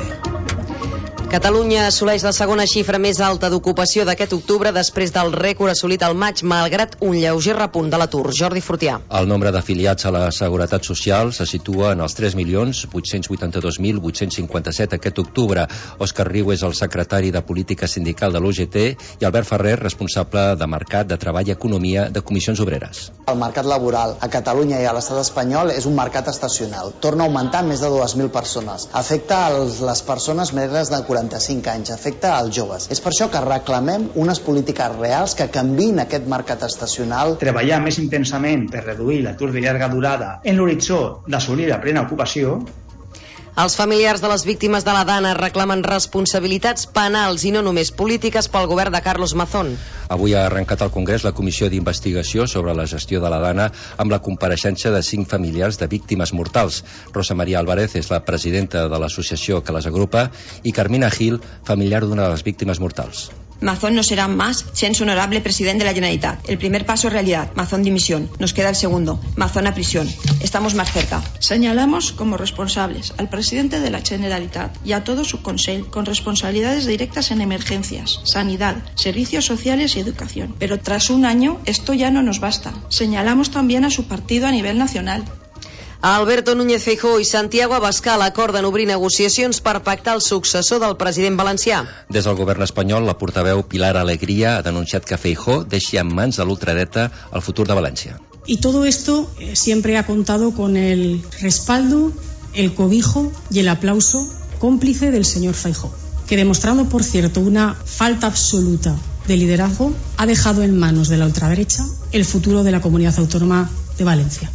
S1: Catalunya assoleix la segona xifra més alta d'ocupació d'aquest octubre després del rècord assolit al maig, malgrat un lleuger repunt de l'atur. Jordi Fortià.
S3: El nombre d'afiliats a la Seguretat Social se situa en els tres milions vuit-cents vuitanta-dos mil vuit-cents cinquanta-set aquest octubre. Òscar Riu és el secretari de Política Sindical de l'U G T i Albert Ferrer, responsable de Mercat de Treball i Economia de Comissions Obreres.
S8: El mercat laboral a Catalunya i a l'estat espanyol és un mercat estacional. Torna a augmentar més de dues mil persones. Afecta els, les persones més grans de quaranta-cinc anys, afecta als joves. És per això que reclamem unes polítiques reals que canviïn aquest mercat estacional.
S16: Treballar més intensament per reduir l'atur de llarga durada en l'horitzó d'assolir la plena ocupació.
S1: Els familiars de les víctimes de la Dana reclamen responsabilitats penals i no només polítiques pel govern de Carlos Mazón.
S3: Avui ha arrencat al Congrés la comissió d'investigació sobre la gestió de la Dana amb la compareixença de cinc familiars de víctimes mortals. Rosa María Álvarez és la presidenta de l'associació que les agrupa i Carmina Gil, familiar d'una de les víctimes mortals.
S17: Mazón no será más siendo honorable presidente de la Generalitat. El primer paso es realidad. Mazón dimisión. Nos queda el segundo. Mazón a prisión. Estamos más cerca.
S18: Señalamos como responsables al presidente de la Generalitat y a todo su Consell con responsabilidades directas en emergencias, sanidad, servicios sociales y educación. Pero tras un año esto ya no nos basta. Señalamos también a su partido a nivel nacional.
S1: Alberto Núñez Feijóo i Santiago Abascal acorden obrir negociacions per pactar el successor del president valencià.
S3: Des del govern espanyol, la portaveu Pilar Alegría ha denunciat que Feijóo deixi en mans de l'ultradreta el futur de València.
S19: Y todo esto eh, siempre ha contado con el respaldo, el cobijo y el aplauso cómplice del señor Feijóo, que demostrando, por cierto, una falta absoluta de liderazgo, ha dejado en manos de la ultraderecha el futuro de la comunidad autónoma de Valencia.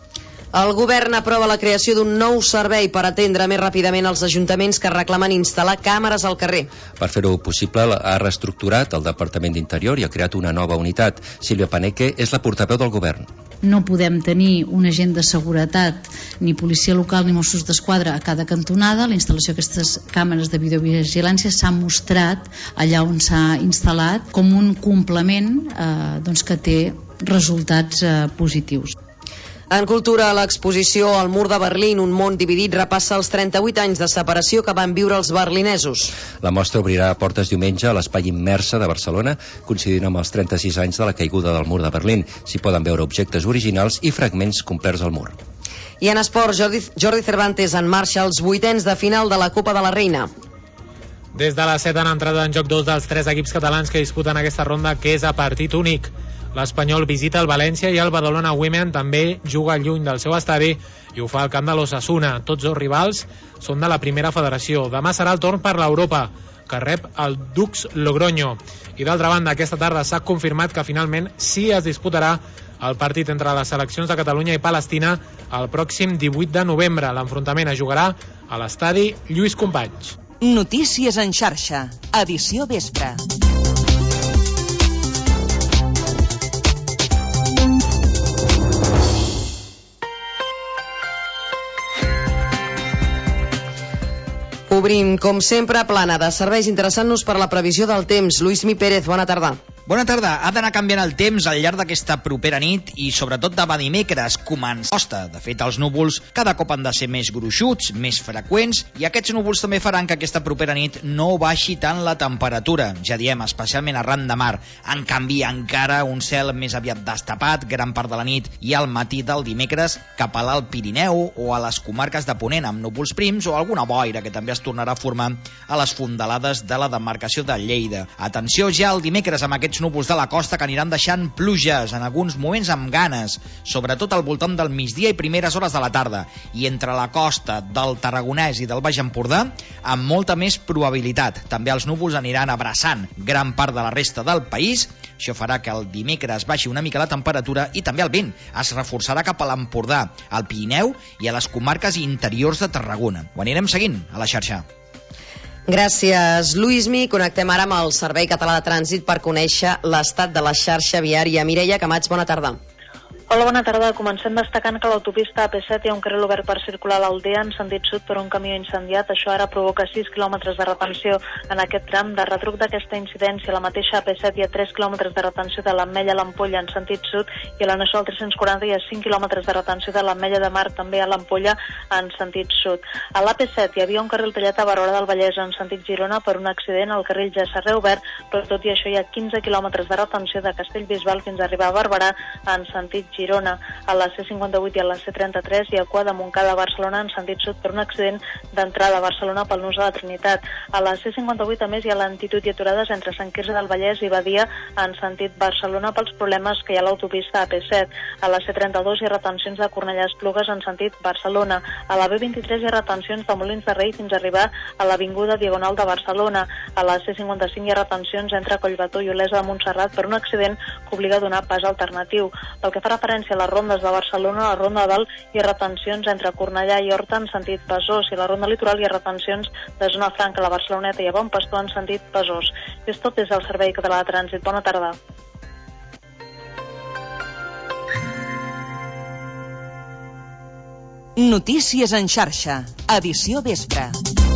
S1: El govern aprova la creació d'un nou servei per atendre més ràpidament els ajuntaments que reclamen instal·lar càmeres al carrer.
S3: Per fer-ho possible, ha reestructurat el Departament d'Interior i ha creat una nova unitat. Sílvia Paneque és la portaveu del govern.
S9: No podem tenir un agent de seguretat, ni policia local ni Mossos d'Esquadra a cada cantonada. La instal·lació d'aquestes càmeres de videovigilància s'ha mostrat allà on s'ha instal·lat com un complement eh, doncs que té resultats eh, positius.
S1: En cultura, l'exposició al Mur de Berlín, un món dividit, repassa els trenta-vuit anys de separació que van viure els berlinesos.
S3: La mostra obrirà portes diumenge a l'Espai Immersa de Barcelona, coincidint amb els trenta-sis anys de la caiguda del Mur de Berlín. S'hi poden veure objectes originals i fragments complerts al mur.
S1: I en esport, Jordi, Jordi Cervantes en marxa als vuitens de final de la Copa de la Reina.
S28: Des de les set han entrat en joc dos dels tres equips catalans que disputen aquesta ronda, que és a partit únic. L'Espanyol visita el València i el Badalona Women també juga lluny del seu estadi i ho fa al camp de l'Osasuna. Tots dos rivals són de la primera federació. Demà serà el torn per l'Europa, que rep el Dux Logroño. I d'altra banda, aquesta tarda s'ha confirmat que finalment sí es disputarà el partit entre les seleccions de Catalunya i Palestina el pròxim divuit de novembre. L'enfrontament es jugarà a l'estadi Lluís Companys.
S10: Notícies en xarxa, edició vespre.
S1: Obrim, com sempre, plana de serveis interessant-nos per la previsió del temps. Lluís Mi Pérez, bona tarda.
S11: Bona tarda. Ha d'anar canviant el temps al llarg d'aquesta propera nit i sobretot demà dimecres comença. De fet, els núvols cada cop han de ser més gruixuts, més freqüents, i aquests núvols també faran que aquesta propera nit no baixi tant la temperatura. Ja diem, especialment arran de mar. En canvi, encara un cel més aviat destapat gran part de la nit i al matí del dimecres cap a l'Alt Pirineu o a les comarques de Ponent amb núvols prims o alguna boira que també es tornarà a formar a les fondalades de la demarcació de Lleida. Atenció ja el dimecres amb aquests núvols de la costa que aniran deixant pluges, en alguns moments amb ganes, sobretot al voltant del migdia i primeres hores de la tarda, i entre la costa del Tarragonès i del Baix Empordà amb molta més probabilitat. També els núvols aniran abraçant gran part de la resta del país. Això farà que el dimecres baixi una mica la temperatura i també el vent es reforçarà cap a l'Empordà, al Pirineu i a les comarques interiors de Tarragona. Ho anirem seguint a la xarxa.
S1: Gràcies, Luismi. Connectem ara amb el Servei Català de Trànsit per conèixer l'estat de la xarxa viària. Mireia Camats, bona tarda.
S12: Hola, bona tarda. Comencem destacant que a l'autopista A P set hi ha un carril obert per circular a l'Aldea en sentit sud per un camió incendiat. Això ara provoca sis quilòmetres de retenció en aquest tram. De retruc d'aquesta incidència, a la mateixa A P set hi ha tres quilòmetres de retenció de l'Ametlla a l'Ampolla en sentit sud i a la Nacional tres-cents quaranta hi ha cinc quilòmetres de retenció de l'Ametlla de Mar també a l'Ampolla en sentit sud. A l'A P set hi havia un carril tallat a Barberà del Vallès en sentit Girona per un accident. El carril ja s'ha reobert, però tot i això hi ha quinze quilòmetres de retenció de Castellbisbal fins a arribar a Barberà en sentit Girona. A la C cinquanta-vuit i a la C trenta-tres hi ha cua de Montcada a Barcelona en sentit sud per un accident d'entrada a Barcelona pel nus de la Trinitat. A la C cinquanta-vuit a més hi ha lentitud i aturades entre Sant Quirze del Vallès i Badia en sentit Barcelona pels problemes que hi ha a l'autopista A P set. A la C trenta-dos hi ha retencions de Cornellà a Esplugues en sentit Barcelona. A la B vint-i-tres hi ha retencions de Molins de Rei fins a arribar a l'avinguda Diagonal de Barcelona. A la C cinquanta-cinc hi ha retencions entre Collbató i Olesa de Montserrat per un accident que obliga a donar pas alternatiu. Pel que fa referència a les rondes de Barcelona, a la ronda de dalt hi ha retencions entre Cornellà i Horta en sentit Besòs, i a la ronda litoral hi ha retencions de Zona Franca, la Barceloneta i a Bon Pastor en sentit Besòs. És tot des del Servei Català de Trànsit. Bona tarda.
S10: Notícies en xarxa, edició vespre.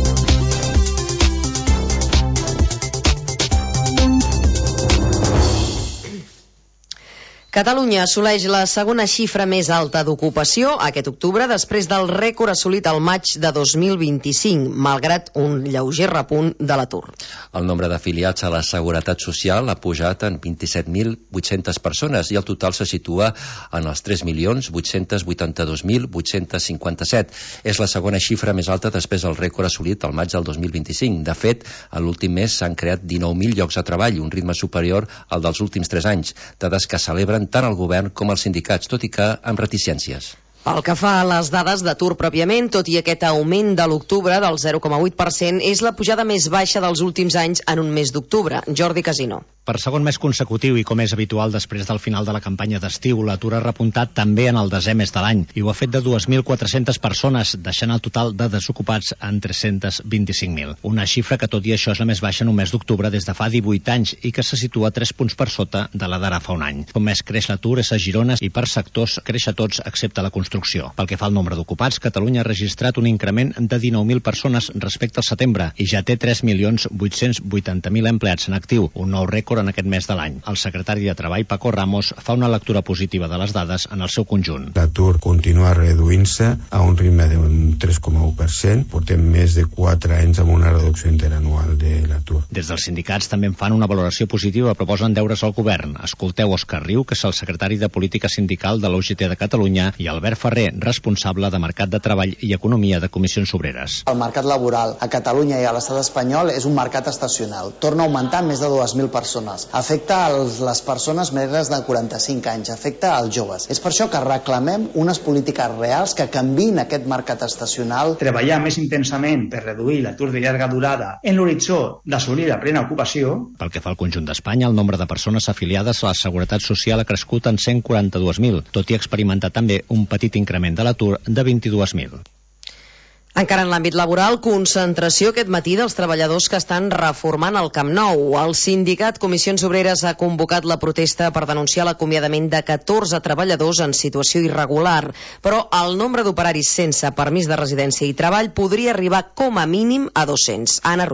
S1: Catalunya assoleix la segona xifra més alta d'ocupació aquest octubre després del rècord assolit al maig de dos mil vint-i-cinc, malgrat un lleuger repunt de l'atur.
S3: El nombre d'afiliats a la Seguretat Social ha pujat en vint-i-set mil vuit-centes persones i el total se situa en els tres milions vuit-cents vuitanta-dos mil vuit-cents cinquanta-set. És la segona xifra més alta després del rècord assolit al maig del dos mil vint-i-cinc. De fet, en l'últim mes s'han creat dinou mil llocs de treball, un ritme superior al dels últims tres anys, dades que celebren tant el govern com els sindicats, tot i que amb reticències.
S1: Pel que fa a les dades d'atur pròpiament, tot i aquest augment de l'octubre del zero coma vuit per cent, és la pujada més baixa dels últims anys en un mes d'octubre. Jordi Casino.
S20: Per segon mes consecutiu i com és habitual després del final de la campanya d'estiu, l'atur ha repuntat també en el desè mes de l'any i ho ha fet de dues mil quatre-centes persones, deixant el total de desocupats en tres-cents vint-i-cinc mil. Una xifra que tot i això és la més baixa en un mes d'octubre des de fa divuit anys i que se situa tres punts per sota de la d'ara fa un any. Com més creix l'atur és a Girona i per sectors creix a tots excepte la construcció. Pel que fa al nombre d'ocupats, Catalunya ha registrat un increment de dinou mil persones respecte al setembre i ja té tres milions vuit-cents vuitanta mil empleats en actiu, un nou rècord en aquest mes de l'any. El secretari de Treball, Paco Ramos, fa una lectura positiva de les dades en el seu conjunt.
S21: L'atur continua reduint-se a un ritme d'un tres coma u per cent. Portem més de quatre anys amb una reducció interanual de l'atur.
S20: Des dels sindicats també en fan una valoració positiva, proposen deures al govern. Escolteu Òscar Riu, que és el secretari de Política Sindical de l'U G T de Catalunya, i Albert Ferrer, responsable de Mercat de Treball i Economia de Comissions Obreres.
S8: El mercat laboral a Catalunya i a l'estat espanyol és un mercat estacional. Torna a augmentar més de dues mil persones. Afecta els, les persones més grans de quaranta-cinc anys, afecta als joves. És per això que reclamem unes polítiques reals que canviïn aquest mercat estacional.
S16: Treballar més intensament per reduir l'atur de llarga durada en l'horitzó d'assolir la plena ocupació.
S20: Pel que fa al conjunt d'Espanya, el nombre de persones afiliades a la Seguretat Social ha crescut en cent quaranta-dos mil, tot i experimentar també un petit increment de l'atur de vint-i-dos mil.
S1: Encara en l'àmbit laboral, concentració aquest matí dels treballadors que estan reformant el Camp Nou. El sindicat Comissions Obreres ha convocat la protesta per denunciar l'acomiadament de catorze treballadors en situació irregular, però el nombre d'operaris sense permís de residència i treball podria arribar com a mínim a dos-cents. Anna Ruiz.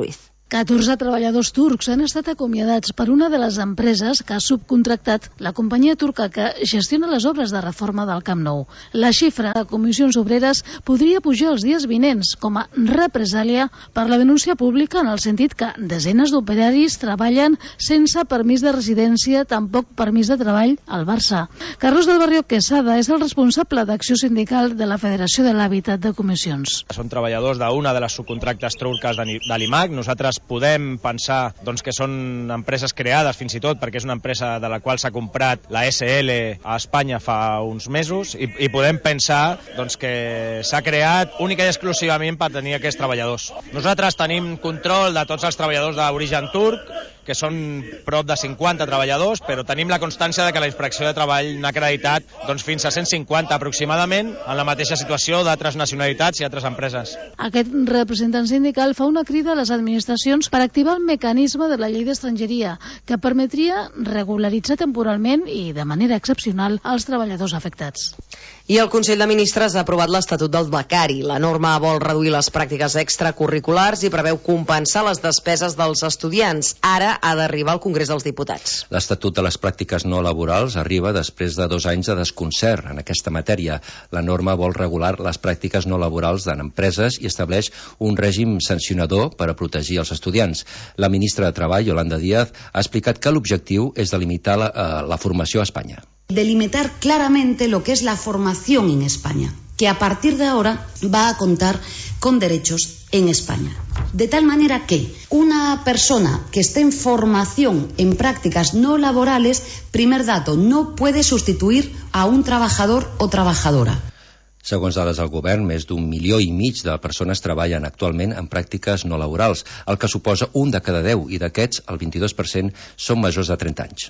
S9: catorze treballadors turcs han estat acomiadats per una de les empreses que ha subcontractat la companyia turca que gestiona les obres de reforma del Camp Nou. La xifra de comissions obreres podria pujar els dies vinents com a represàlia per la denúncia pública, en el sentit que desenes d'operaris treballen sense permís de residència, tampoc permís de treball al Barça. Carlos del Barrio Quesada és el responsable d'acció sindical de la Federació de l'Hàbitat de Comissions.
S4: Són treballadors d'una de les subcontractes turques de l'I M A C. Nosaltres podem pensar doncs, que són empreses creades fins i tot perquè és una empresa de la qual s'ha comprat la S L a Espanya fa uns mesos i, i podem pensar doncs, que s'ha creat única i exclusivament per tenir aquests treballadors. Nosaltres tenim control de tots els treballadors d'origen turc, que són prop de cinquanta treballadors, però tenim la constància de que la Inspecció de Treball n'ha acreditat doncs, fins a cent cinquanta aproximadament, en la mateixa situació d'altres nacionalitats i altres empreses.
S9: Aquest representant sindical fa una crida a les administracions per activar el mecanisme de la llei d'estrangeria, que permetria regularitzar temporalment i de manera excepcional els treballadors afectats.
S1: I el Consell de Ministres ha aprovat l'Estatut del Becari. La norma vol reduir les pràctiques extracurriculars i preveu compensar les despeses dels estudiants. Ara ha d'arribar al Congrés dels Diputats.
S3: L'Estatut de les pràctiques no laborals arriba després de dos anys de desconcert en aquesta matèria. La norma vol regular les pràctiques no laborals en empreses i estableix un règim sancionador per a protegir els estudiants. La ministra de Treball, Yolanda Díaz, ha explicat que l'objectiu és delimitar la, eh, la formació a Espanya.
S5: Delimitar claramente lo que es la formación en España, que a partir de ahora va a contar con derechos en España. De tal manera que una persona que esté en formación en prácticas no laborales, primer dato, no puede sustituir a un trabajador o trabajadora.
S3: Segons dades del govern, més d'un milió i mig de persones treballen actualment en pràctiques no laborals, el que suposa un de cada deu, i d'aquests el vint-i-dos per cent són majors de trenta anys.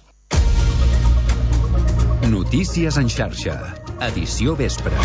S2: Notícies en xarxa. Edició vespre.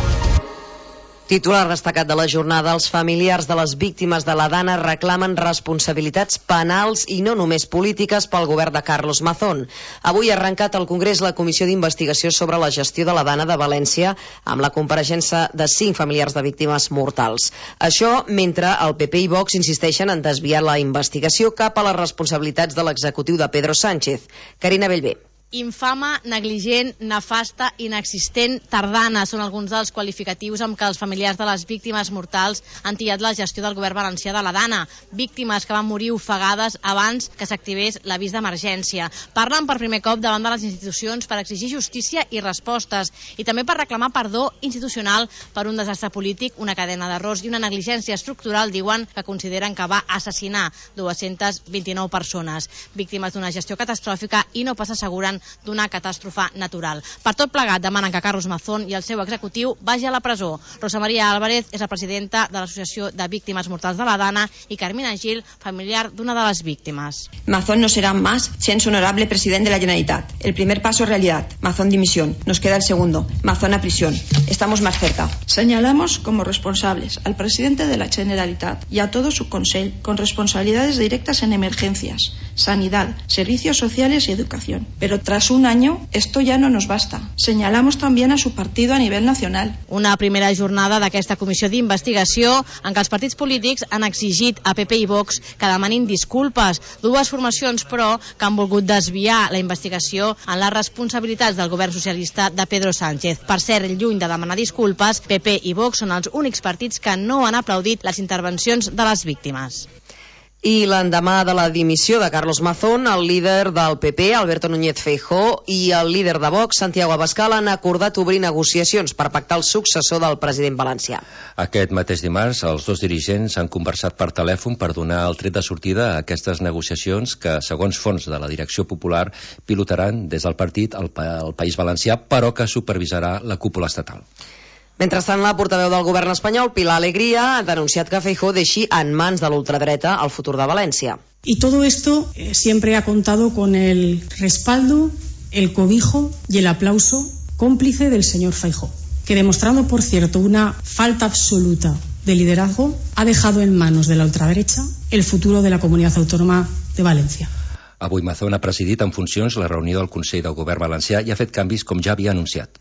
S1: Titular destacat de la jornada: els familiars de les víctimes de la Dana reclamen responsabilitats penals i no només polítiques pel govern de Carlos Mazón. Avui ha arrencat al Congrés la comissió d'investigació sobre la gestió de la Dana de València, amb la compareixença de cinc familiars de víctimes mortals. Això mentre el P P i Vox insisteixen en desviar la investigació cap a les responsabilitats de l'executiu de Pedro Sánchez. Carina Bellver.
S22: Infama, negligent, nefasta, inexistent, tardana són alguns dels qualificatius amb què els familiars de les víctimes mortals han tirat la gestió del govern valencià de la Dana, víctimes que van morir ofegades abans que s'activés l'avís d'emergència. Parlen per primer cop davant de les institucions per exigir justícia i respostes i també per reclamar perdó institucional per un desastre polític, una cadena d'errors i una negligència estructural, diuen, que consideren que va assassinar dues-centes vint-i-nou persones, víctimes d'una gestió catastròfica i no pas asseguren d'una catàstrofe natural. Per tot plegat, demanen que Carlos Mazón i el seu executiu vagi a la presó. Rosa María Álvarez és la presidenta de l'Associació de Víctimes Mortals de la Dana i Carmina Gil, familiar d'una de les víctimes.
S17: Mazón no será más siendo honorable presidente de la Generalitat. El primer paso es realidad. Mazón dimisión. Nos queda el segundo. Mazón a prisión. Estamos más cerca.
S18: Señalamos como responsables al presidente de la Generalitat y a todo su Consell con responsabilidades directas en emergencias, sanidad, servicios sociales y educación. Pero tras un año, esto ya no nos basta. Señalamos también a su partido a nivel nacional.
S22: Una primera jornada d'aquesta comissió d'investigació en què els partits polítics han exigit a P P i Vox que demanin disculpes. Dues formacions, però, que han volgut desviar la investigació en les responsabilitats del govern socialista de Pedro Sánchez. Per cert, lluny de demanar disculpes, P P i Vox són els únics partits que no han aplaudit les intervencions de les víctimes.
S1: I l'endemà de la dimissió de Carlos Mazón, el líder del P P, Alberto Núñez Feijóo, i el líder de Vox, Santiago Abascal, han acordat obrir negociacions per pactar el successor del president valencià.
S3: Aquest mateix dimarts, els dos dirigents han conversat per telèfon per donar el tret de sortida a aquestes negociacions que, segons fons de la Direcció Popular, pilotaran des del partit al, al País Valencià, però que supervisarà la cúpula estatal.
S1: Mentrestant, la portaveu del govern espanyol, Pilar Alegría, ha denunciat que Feijóo deixi en mans de l'ultradreta el futur de València.
S19: Y todo esto eh, siempre ha contado con el respaldo, el cobijo y el aplauso cómplice del señor Feijóo, que, demostrando, por cierto, una falta absoluta de liderazgo, ha dejado en manos de la ultraderecha el futuro de la comunidad autónoma de Valencia.
S3: Avui Mazón ha presidit en funcions la reunió del Consell del Govern Valencià i ha fet canvis com ja havia anunciat.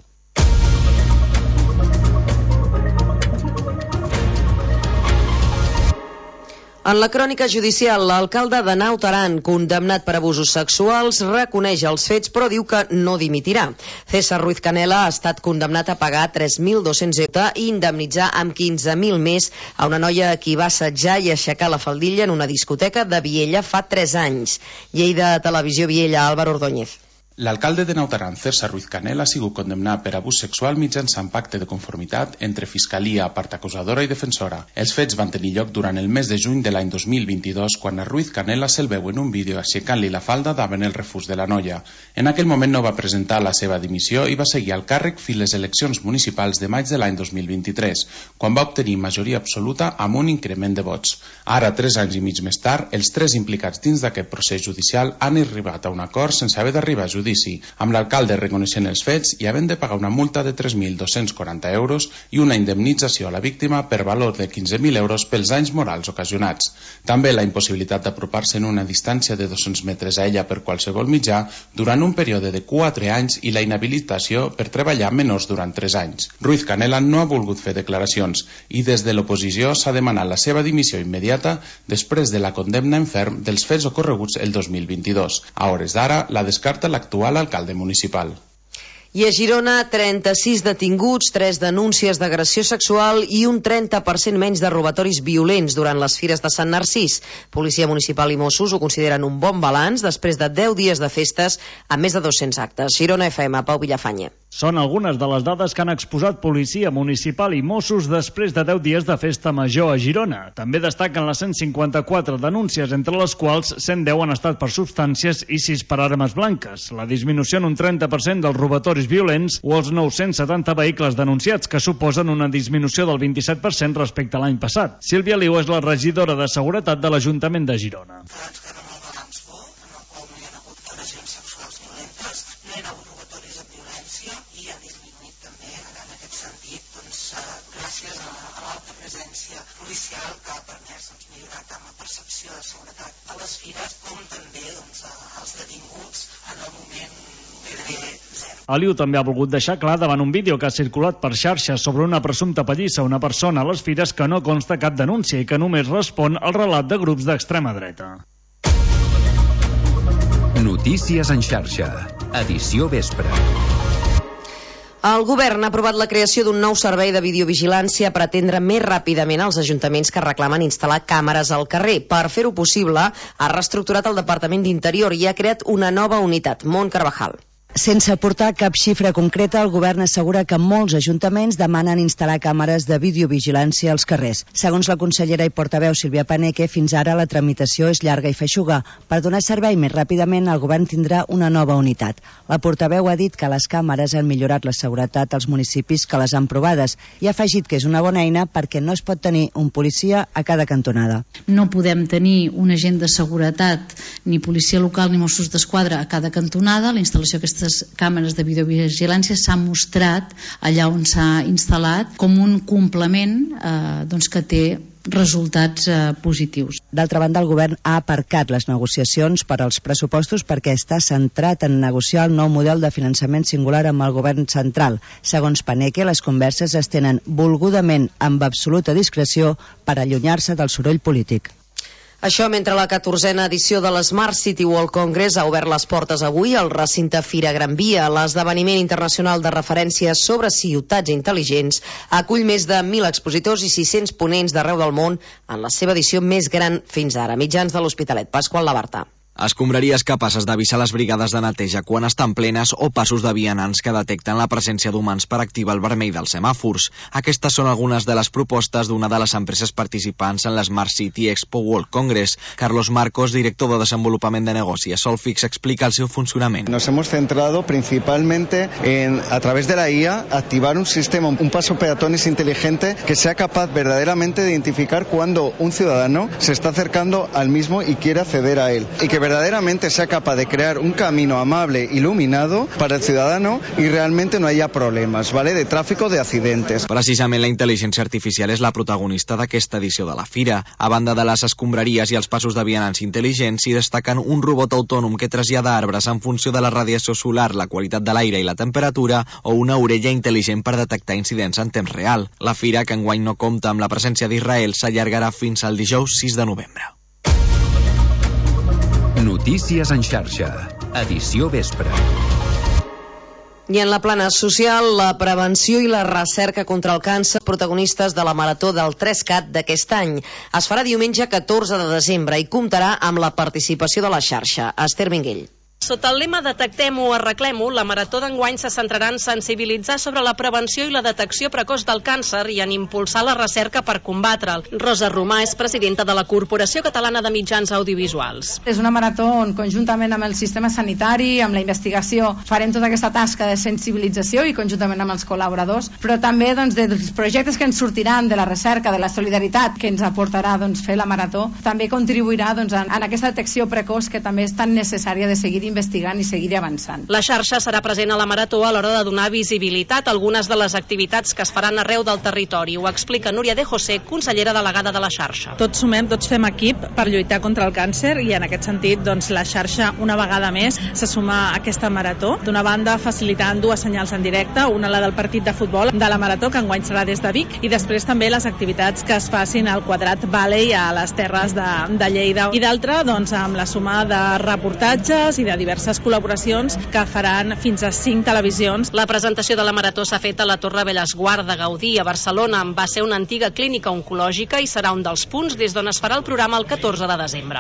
S1: En la crònica judicial, l'alcalde de Naut Aran, condemnat per abusos sexuals, reconeix els fets però diu que no dimitirà. César Ruiz Canela ha estat condemnat a pagar tres mil dos-cents euros i indemnitzar amb quinze mil més a una noia a qui va assetjar i aixecar la faldilla en una discoteca de Viella fa tres anys. Lleida Televisió Viella, Álvaro Ordóñez.
S13: L'alcalde de Naut Aran, César Ruiz Canela, ha sigut condemnat per abús sexual mitjançant pacte de conformitat entre Fiscalia, part acusadora i defensora. Els fets van tenir lloc durant el mes de juny de l'any dos mil vint-i-dos, quan a Ruiz Canela se'l veu en un vídeo aixecant-li la falda davant el refús de la noia. En aquell moment no va presentar la seva dimissió i va seguir al càrrec fins les eleccions municipals de maig de l'any dos mil vint-i-tres, quan va obtenir majoria absoluta amb un increment de vots. Ara, tres anys i mig més tard, els tres implicats dins d'aquest procés judicial han arribat a un acord sense haver d'arribar a judici, amb l'alcalde reconeixent els fets i havent de pagar una multa de tres mil dos-cents quaranta euros i una indemnització a la víctima per valor de quinze mil euros pels danys morals ocasionats. També la impossibilitat d'apropar-se en una distància de dos-cents metres a ella per qualsevol mitjà durant un període de quatre anys i la inhabilitació per treballar menors durant tres anys. Ruiz Canela no ha volgut fer declaracions i des de l'oposició s'ha demanat la seva dimissió immediata després de la condemna en ferm dels fets ocorreguts el dos mil vint-i-dos. A hores d'ara la descarta l'actual alcalde municipal.
S1: I a Girona, trenta-sis detinguts, tres denúncies d'agressió sexual i un trenta per cent menys de robatoris violents durant les fires de Sant Narcís. Policia Municipal i Mossos ho consideren un bon balanç després de deu dies de festes amb més de dos-cents actes. Girona F M, Pau Villafanya.
S14: Són algunes de les dades que han exposat Policia Municipal i Mossos després de deu dies de festa major a Girona. També destaquen les cent cinquanta-quatre denúncies, entre les quals cent deu han estat per substàncies i sis per armes blanques. La disminució en un trenta per cent dels robatoris violents o els nou-cents setanta vehicles denunciats, que suposen una disminució del vint-i-set per cent respecte a l'any passat. Sílvia Liu és la regidora de Seguretat de l'Ajuntament de Girona.
S15: policial que ha permès doncs, millorar tant la percepció de seguretat a les fires com també doncs, als detinguts en el moment gairebé zero.
S14: Aliu també ha volgut deixar clar davant un vídeo que ha circulat per xarxes sobre una presumpta pallissa a una persona a les fires que no consta cap denúncia i que només respon al relat de grups d'extrema dreta.
S2: Notícies en xarxa. Edició vespre.
S1: El govern ha aprovat la creació d'un nou servei de videovigilància per atendre més ràpidament els ajuntaments que reclamen instal·lar càmeres al carrer. Per fer-ho possible, ha reestructurat el Departament d'Interior i ha creat una nova unitat, Mont Carvajal.
S23: Sense aportar cap xifra concreta, el govern assegura que molts ajuntaments demanen instal·lar càmeres de videovigilància als carrers. Segons la consellera i portaveu Sílvia Paneque, fins ara la tramitació és llarga i feixuga. Per donar servei més ràpidament, el govern tindrà una nova unitat. La portaveu ha dit que les càmeres han millorat la seguretat als municipis que les han provades i ha afegit que és una bona eina perquè no es pot tenir un policia a cada cantonada.
S9: No podem tenir un agent de seguretat, ni policia local ni Mossos d'Esquadra a cada cantonada. La instal·lació d'aquestes càmeres de videovigilància s'ha mostrat allà on s'ha instal·lat com un complement eh, doncs que té resultats eh, positius.
S23: D'altra banda, el govern ha aparcat les negociacions per als pressupostos perquè està centrat en negociar el nou model de finançament singular amb el govern central. Segons Paneque, les converses es tenen volgudament amb absoluta discreció per allunyar-se del soroll polític.
S1: Això mentre la catorzena edició de l'Smart City World Congress ha obert les portes avui al recinte Fira Gran Via. L'esdeveniment internacional de referència sobre ciutats intel·ligents acull més de mil expositors i sis-cents ponents d'arreu del món en la seva edició més gran fins ara. Mitjans de l'Hospitalet, Pasqual Labarta.
S24: Escombraries capaces d'avisar les brigades de neteja quan estan plenes o passos de vianants que detecten la presència d'humans per activar el vermell dels semàfors. Aquestes són algunes de les propostes d'una de les empreses participants en l'Smart City Expo World Congress. Carlos Marcos, director de desenvolupament de negoci a Solfix, explica el seu funcionament.
S25: Nos hemos centrado principalmente en, a través de la I A, activar un sistema, un paso peatones inteligente que sea capaz verdaderamente de identificar cuando un ciudadano se está acercando al mismo y quiere acceder a él. Y que verdaderamente sea capaz de crear un camino amable, iluminado para el ciudadano y realmente no haya problemas, ¿vale?, de tráfico, de accidentes.
S24: Precisament la intel·ligència artificial és la protagonista d'aquesta edició de la fira. A banda de les escombraries i els passos de vianants intel·ligents, s'hi destaquen un robot autònom que trasllada arbres en funció de la radiació solar, la qualitat de l'aire i la temperatura, o una orella intel·ligent per detectar incidents en temps real. La fira, que enguany no compta amb la presència d'Israel, s'allargarà fins al dijous sis de novembre.
S2: Notícies en xarxa. Edició vespre.
S1: I en la plana social, la prevenció i la recerca contra el càncer, protagonistes de la Marató del tres cat d'aquest any. Es farà diumenge catorze de desembre i comptarà amb la participació de la xarxa. Esther Minguell.
S6: Sota el lema Detectem-ho, arreglem-ho, la Marató d'enguany se centrarà en sensibilitzar sobre la prevenció i la detecció precoç del càncer i en impulsar la recerca per combatre'l. Rosa Romà és presidenta de la Corporació Catalana de Mitjans Audiovisuals.
S7: És una marató on, conjuntament amb el sistema sanitari, amb la investigació, farem tota aquesta tasca de sensibilització i conjuntament amb els col·laboradors, però també doncs, dels projectes que ens sortiran de la recerca, de la solidaritat que ens aportarà doncs, fer la Marató, també contribuirà doncs, en, en aquesta detecció precoç que també és tan necessària de seguir investigant i seguir avançant.
S6: La xarxa serà present a la Marató a l'hora de donar visibilitat a algunes de les activitats que es faran arreu del territori. Ho explica Núria de José, consellera delegada de la xarxa.
S10: Tots sumem, tots fem equip per lluitar contra el càncer i en aquest sentit doncs, la xarxa una vegada més se suma a aquesta Marató. D'una banda facilitant dues senyals en directe, una la del partit de futbol de la Marató que enguany serà des de Vic i després també les activitats que es facin al Quadrat Valley a les terres de, de Lleida i d'altra doncs, amb la suma de reportatges i de diverses col·laboracions que faran fins a cinc televisions.
S6: La presentació de la Marató s'ha fet a la Torre Bellesguard de Gaudí, a Barcelona. Va ser una antiga clínica oncològica i serà un dels punts des d'on es farà el programa el catorze de desembre.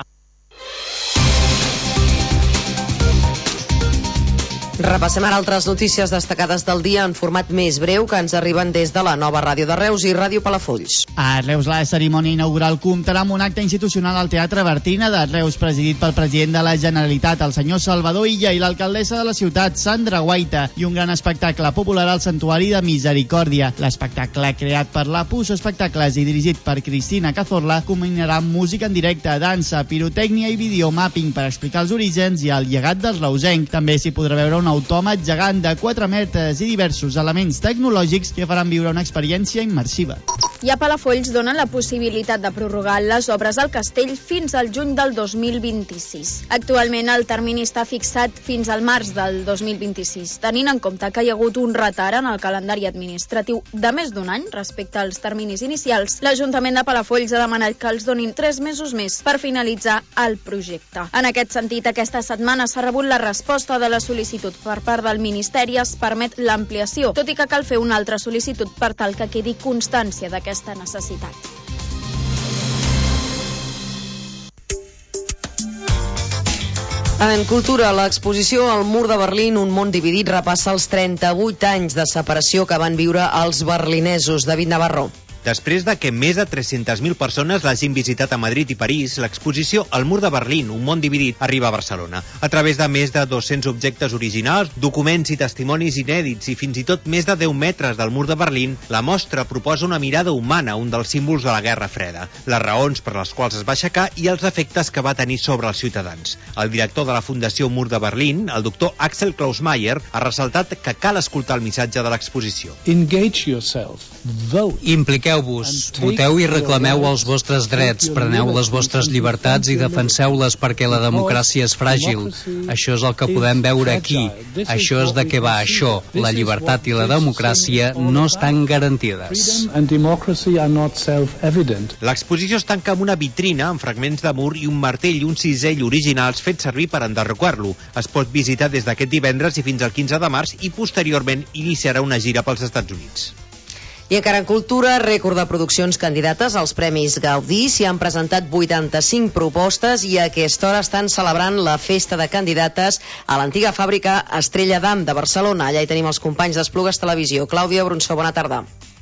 S1: Repassem ara altres notícies destacades del dia en format més breu que ens arriben des de la nova ràdio de Reus i Ràdio Palafolls.
S11: A Reus la cerimònia inaugural comptarà amb un acte institucional al Teatre Bertina de Reus presidit pel president de la Generalitat, el senyor Salvador Illa, i l'alcaldessa de la ciutat, Sandra Guaita, i un gran espectacle popular al Santuari de Misericòrdia. L'espectacle creat per la Puso Espectacles i dirigit per Cristina Cazorla combinarà música en directe, dansa, pirotècnia i videomapping per explicar els orígens i el llegat dels reusencs. També s'hi podrà veure un autòmat gegant de quatre metres i diversos elements tecnològics que faran viure una experiència immersiva.
S12: I a Palafolls donen la possibilitat de prorrogar les obres al castell fins al juny del dos mil vint-i-sis. Actualment el termini està fixat fins al març del dos mil vint-i-sis, tenint en compte que hi ha hagut un retard en el calendari administratiu de més d'un any respecte als terminis inicials. L'Ajuntament de Palafolls ha demanat que els donin tres mesos més per finalitzar el projecte. En aquest sentit, aquesta setmana s'ha rebut la resposta de la sol·licitud per part del Ministeri. Es permet l'ampliació, tot i que cal fer una altra sol·licitud per tal que quedi constància d'aquesta necessitat.
S1: En cultura, l'exposició al Mur de Berlín, un món dividit, repassa els trenta-vuit anys de separació que van viure els berlinesos. David Navarro.
S26: Després de que més de tres-centes mil persones l'hagin visitat a Madrid i París, l'exposició al Mur de Berlín, un món dividit, arriba a Barcelona. A través de més de dos-cents objectes originals, documents i testimonis inèdits i fins i tot més de deu metres del Mur de Berlín, la mostra proposa una mirada humana, un dels símbols de la Guerra Freda, les raons per les quals es va aixecar i els efectes que va tenir sobre els ciutadans. El director de la Fundació Mur de Berlín, el doctor Axel Klausmeier, ha ressaltat que cal escoltar el missatge de l'exposició.
S27: Engage yourself. Vote.
S28: Impliqueu-vos, voteu i reclameu els vostres drets, preneu les vostres llibertats i defenseu-les perquè la democràcia és fràgil. Això és el que podem veure aquí. Això és de què va això. La llibertat i la democràcia no estan garantides.
S26: L'exposició es tanca amb una vitrina amb fragments de mur i un martell i un cisell originals fets servir per enderrocar-lo. Es pot visitar des d'aquest divendres i fins al quinze de març i posteriorment iniciarà una gira pels Estats Units.
S1: I encara en cultura, rècord de produccions candidates als Premis Gaudí. S'hi han presentat vuitanta-cinc propostes i a aquesta hora estan celebrant la festa de candidates a l'antiga fàbrica Estrella d'Am de Barcelona. Allà hi tenim els companys d'Esplugues Televisió. Clàudia Brunçó, bona tarda.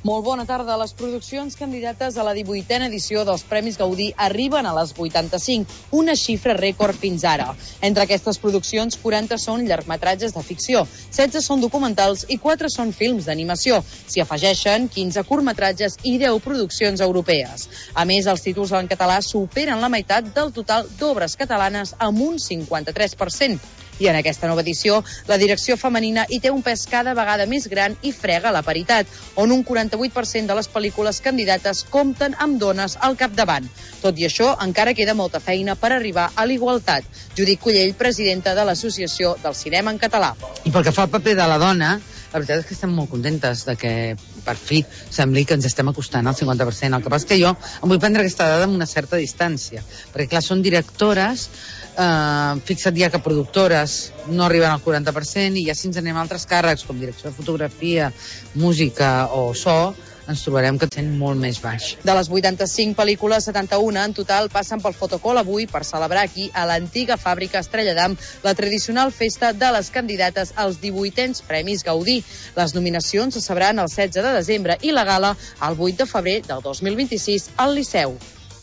S4: Molt bona tarda. Les produccions candidates a la divuitena edició dels Premis Gaudí arriben a les vuitanta-cinc, una xifra rècord fins ara. Entre aquestes produccions, quaranta són llargmetratges de ficció, setze són documentals i quatre són films d'animació. S'hi afegeixen quinze curtmetratges i deu produccions europees. A més, els títols en català superen la meitat del total d'obres catalanes amb un cinquanta-tres per cent. I en aquesta nova edició, la direcció femenina hi té un pes cada vegada més gran i frega la paritat, on un quaranta-vuit per cent de les pel·lícules candidates compten amb dones al capdavant. Tot i això, encara queda molta feina per arribar a l'igualtat. Judit Collell, presidenta de l'Associació del Cinema en Català.
S5: I pel que fa al paper de la dona, la veritat és que estem molt contentes de que, per fi, sembli que ens estem acostant al cinquanta per cent. El que passa és que jo em vull prendre aquesta dada amb una certa distància, perquè, clar, són directores, eh, fixa't ja que productores no arriben al quaranta per cent, i ja si ens anem a altres càrrecs, com direcció de fotografia, música o so, ens trobarem que sent molt més baix.
S4: De les vuitanta-cinc pel·lícules, setanta-una en total passen pel fotocall avui per celebrar aquí, a l'antiga fàbrica Estrella d'Am, la tradicional festa de les candidates als divuitens Premis Gaudí. Les nominacions se sabran el setze de desembre i la gala el vuit de febrer del dos mil vint-i-sis al Liceu.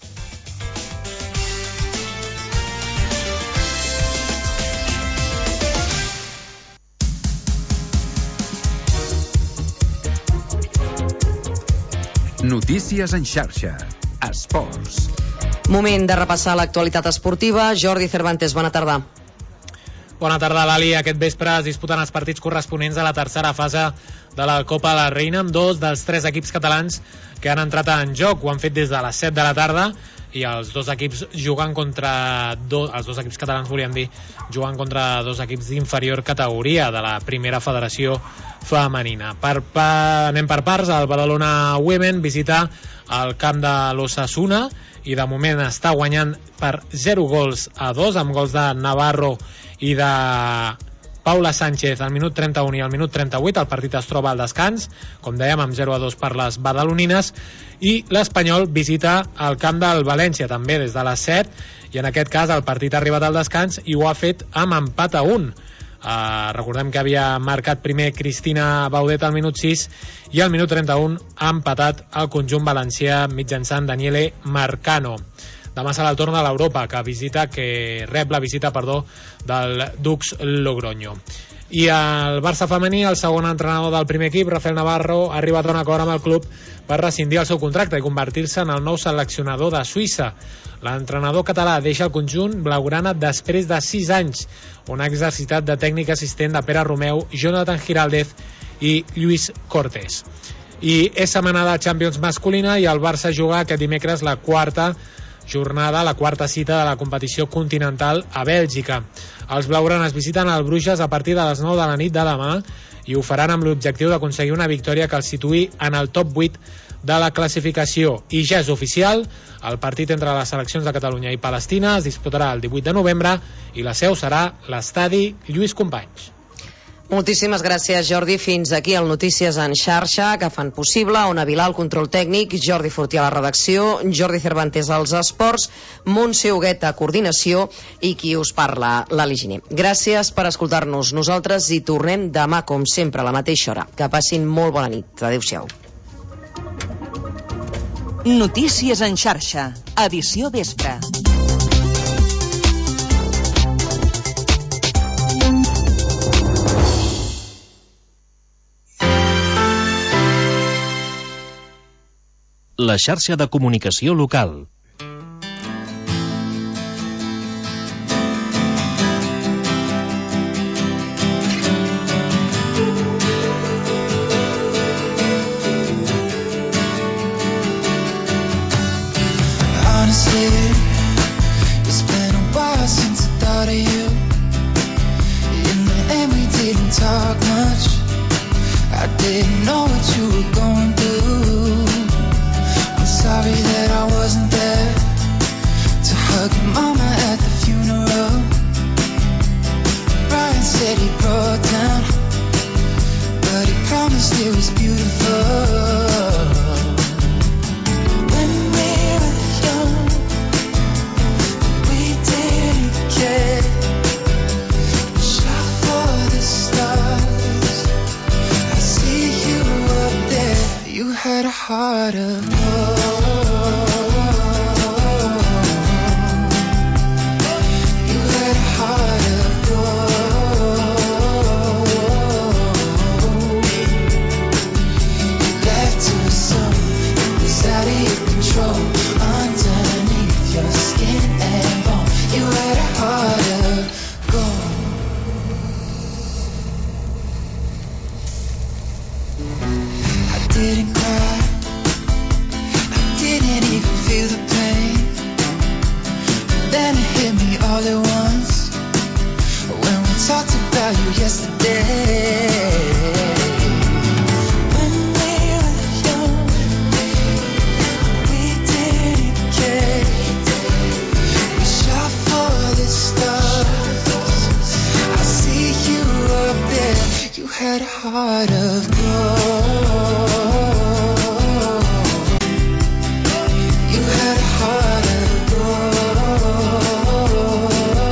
S2: Notícies en xarxa. Esports.
S1: Moment de repassar l'actualitat esportiva. Jordi Cervantes, bona tarda.
S8: Bona tarda, Lali. Aquest vespre es disputen els partits corresponents a la tercera fase de la Copa de la Reina, amb dos dels tres equips catalans que han entrat en joc. Ho han fet des de les set de la tarda i els dos equips juguen contra do, els dos equips catalans, volíem dir, juguen contra dos equips d'inferior categoria de la primera federació femenina. Per, per, anem per parts. El Badalona Women visita el camp de l'Osasuna i de moment està guanyant per zero gols a dos, amb gols de Navarro i de Paula Sánchez al minut trenta-u i al minut trenta-vuit. El partit es troba al descans, com dèiem, amb zero a dos per les badalonines, i l'Espanyol visita el camp del València també des de les set, i en aquest cas el partit ha arribat al descans i ho ha fet amb empat a un. Uh, recordem que havia marcat primer Cristina Baudet al minut sis i al minut trenta-u ha empatat el conjunt valencià mitjançant Daniele Marcano. Demà serà el torn de l'Europa, que visita, que rep la visita, perdó, del Dux Logroño. I el Barça femení, el segon entrenador del primer equip, Rafael Navarro, ha arribat a un acord amb el club per rescindir el seu contracte i convertir-se en el nou seleccionador de Suïssa. L'entrenador català deixa el conjunt blaugrana després de sis anys, on ha exercitat de tècnic assistent de Pere Romeu, Jonathan Giraldez i Lluís Cortés. I és setmana de Champions masculina i el Barça juga aquest dimecres la quarta jornada, la quarta cita de la competició continental a Bèlgica. Els blaugranes visiten el Bruges a partir de les nou de la nit de demà i ho faran amb l'objectiu d'aconseguir una victòria que els situï en el top vuit de la classificació. I ja és oficial, el partit entre les seleccions de Catalunya i Palestina es disputarà el divuit de novembre i la seu serà l'estadi Lluís Companys.
S1: Moltíssimes gràcies, Jordi. Fins aquí el Notícies en xarxa, que fan possible Ona Vilà, el control tècnic, Jordi Fortià a la redacció, Jordi Cervantes als esports, Montse Huguet a coordinació i qui us parla, Lali Giner. Gràcies per escoltar-nos. Nosaltres hi tornem demà, com sempre, a la mateixa hora. Que passin molt bona nit. Adéu-siau.
S16: Notícies en xarxa, edició vespre.
S17: La xarxa de comunicació local.
S18: Honestly, it's been a while since I thought of you. In the end we didn't talk much. I didn't know what you were going through. Sorry that I wasn't there to hug your mama at the funeral. Brian said he broke down, but he promised it was beautiful. When we were young, we didn't care. Shot for the stars, I see you up there. You had heart of gold. You had a heart of gold. You left to some that was out of your control. Underneath your skin and bone, you had a heart of gold. I didn't cry, I didn't even feel the pain. But then it hit me all at once when we talked about you yesterday. When we were young, we didn't care. We shot for the stars. I see you up there. You had a heart of gold. You had a heart of gold.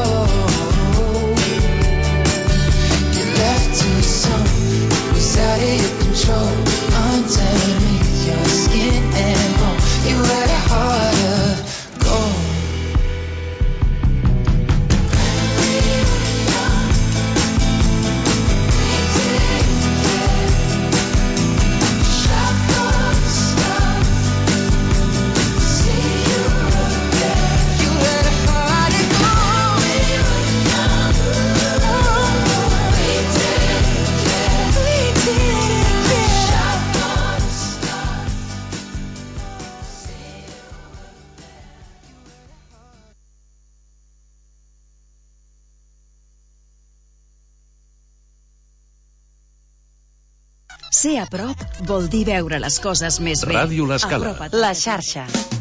S18: You left to some that was out of your control. Underneath your skin and bone, you had a heart of gold.
S16: Ser a prop vol dir veure les coses més bé.
S17: Ràdio L'Escala.
S16: Apropa't. La xarxa.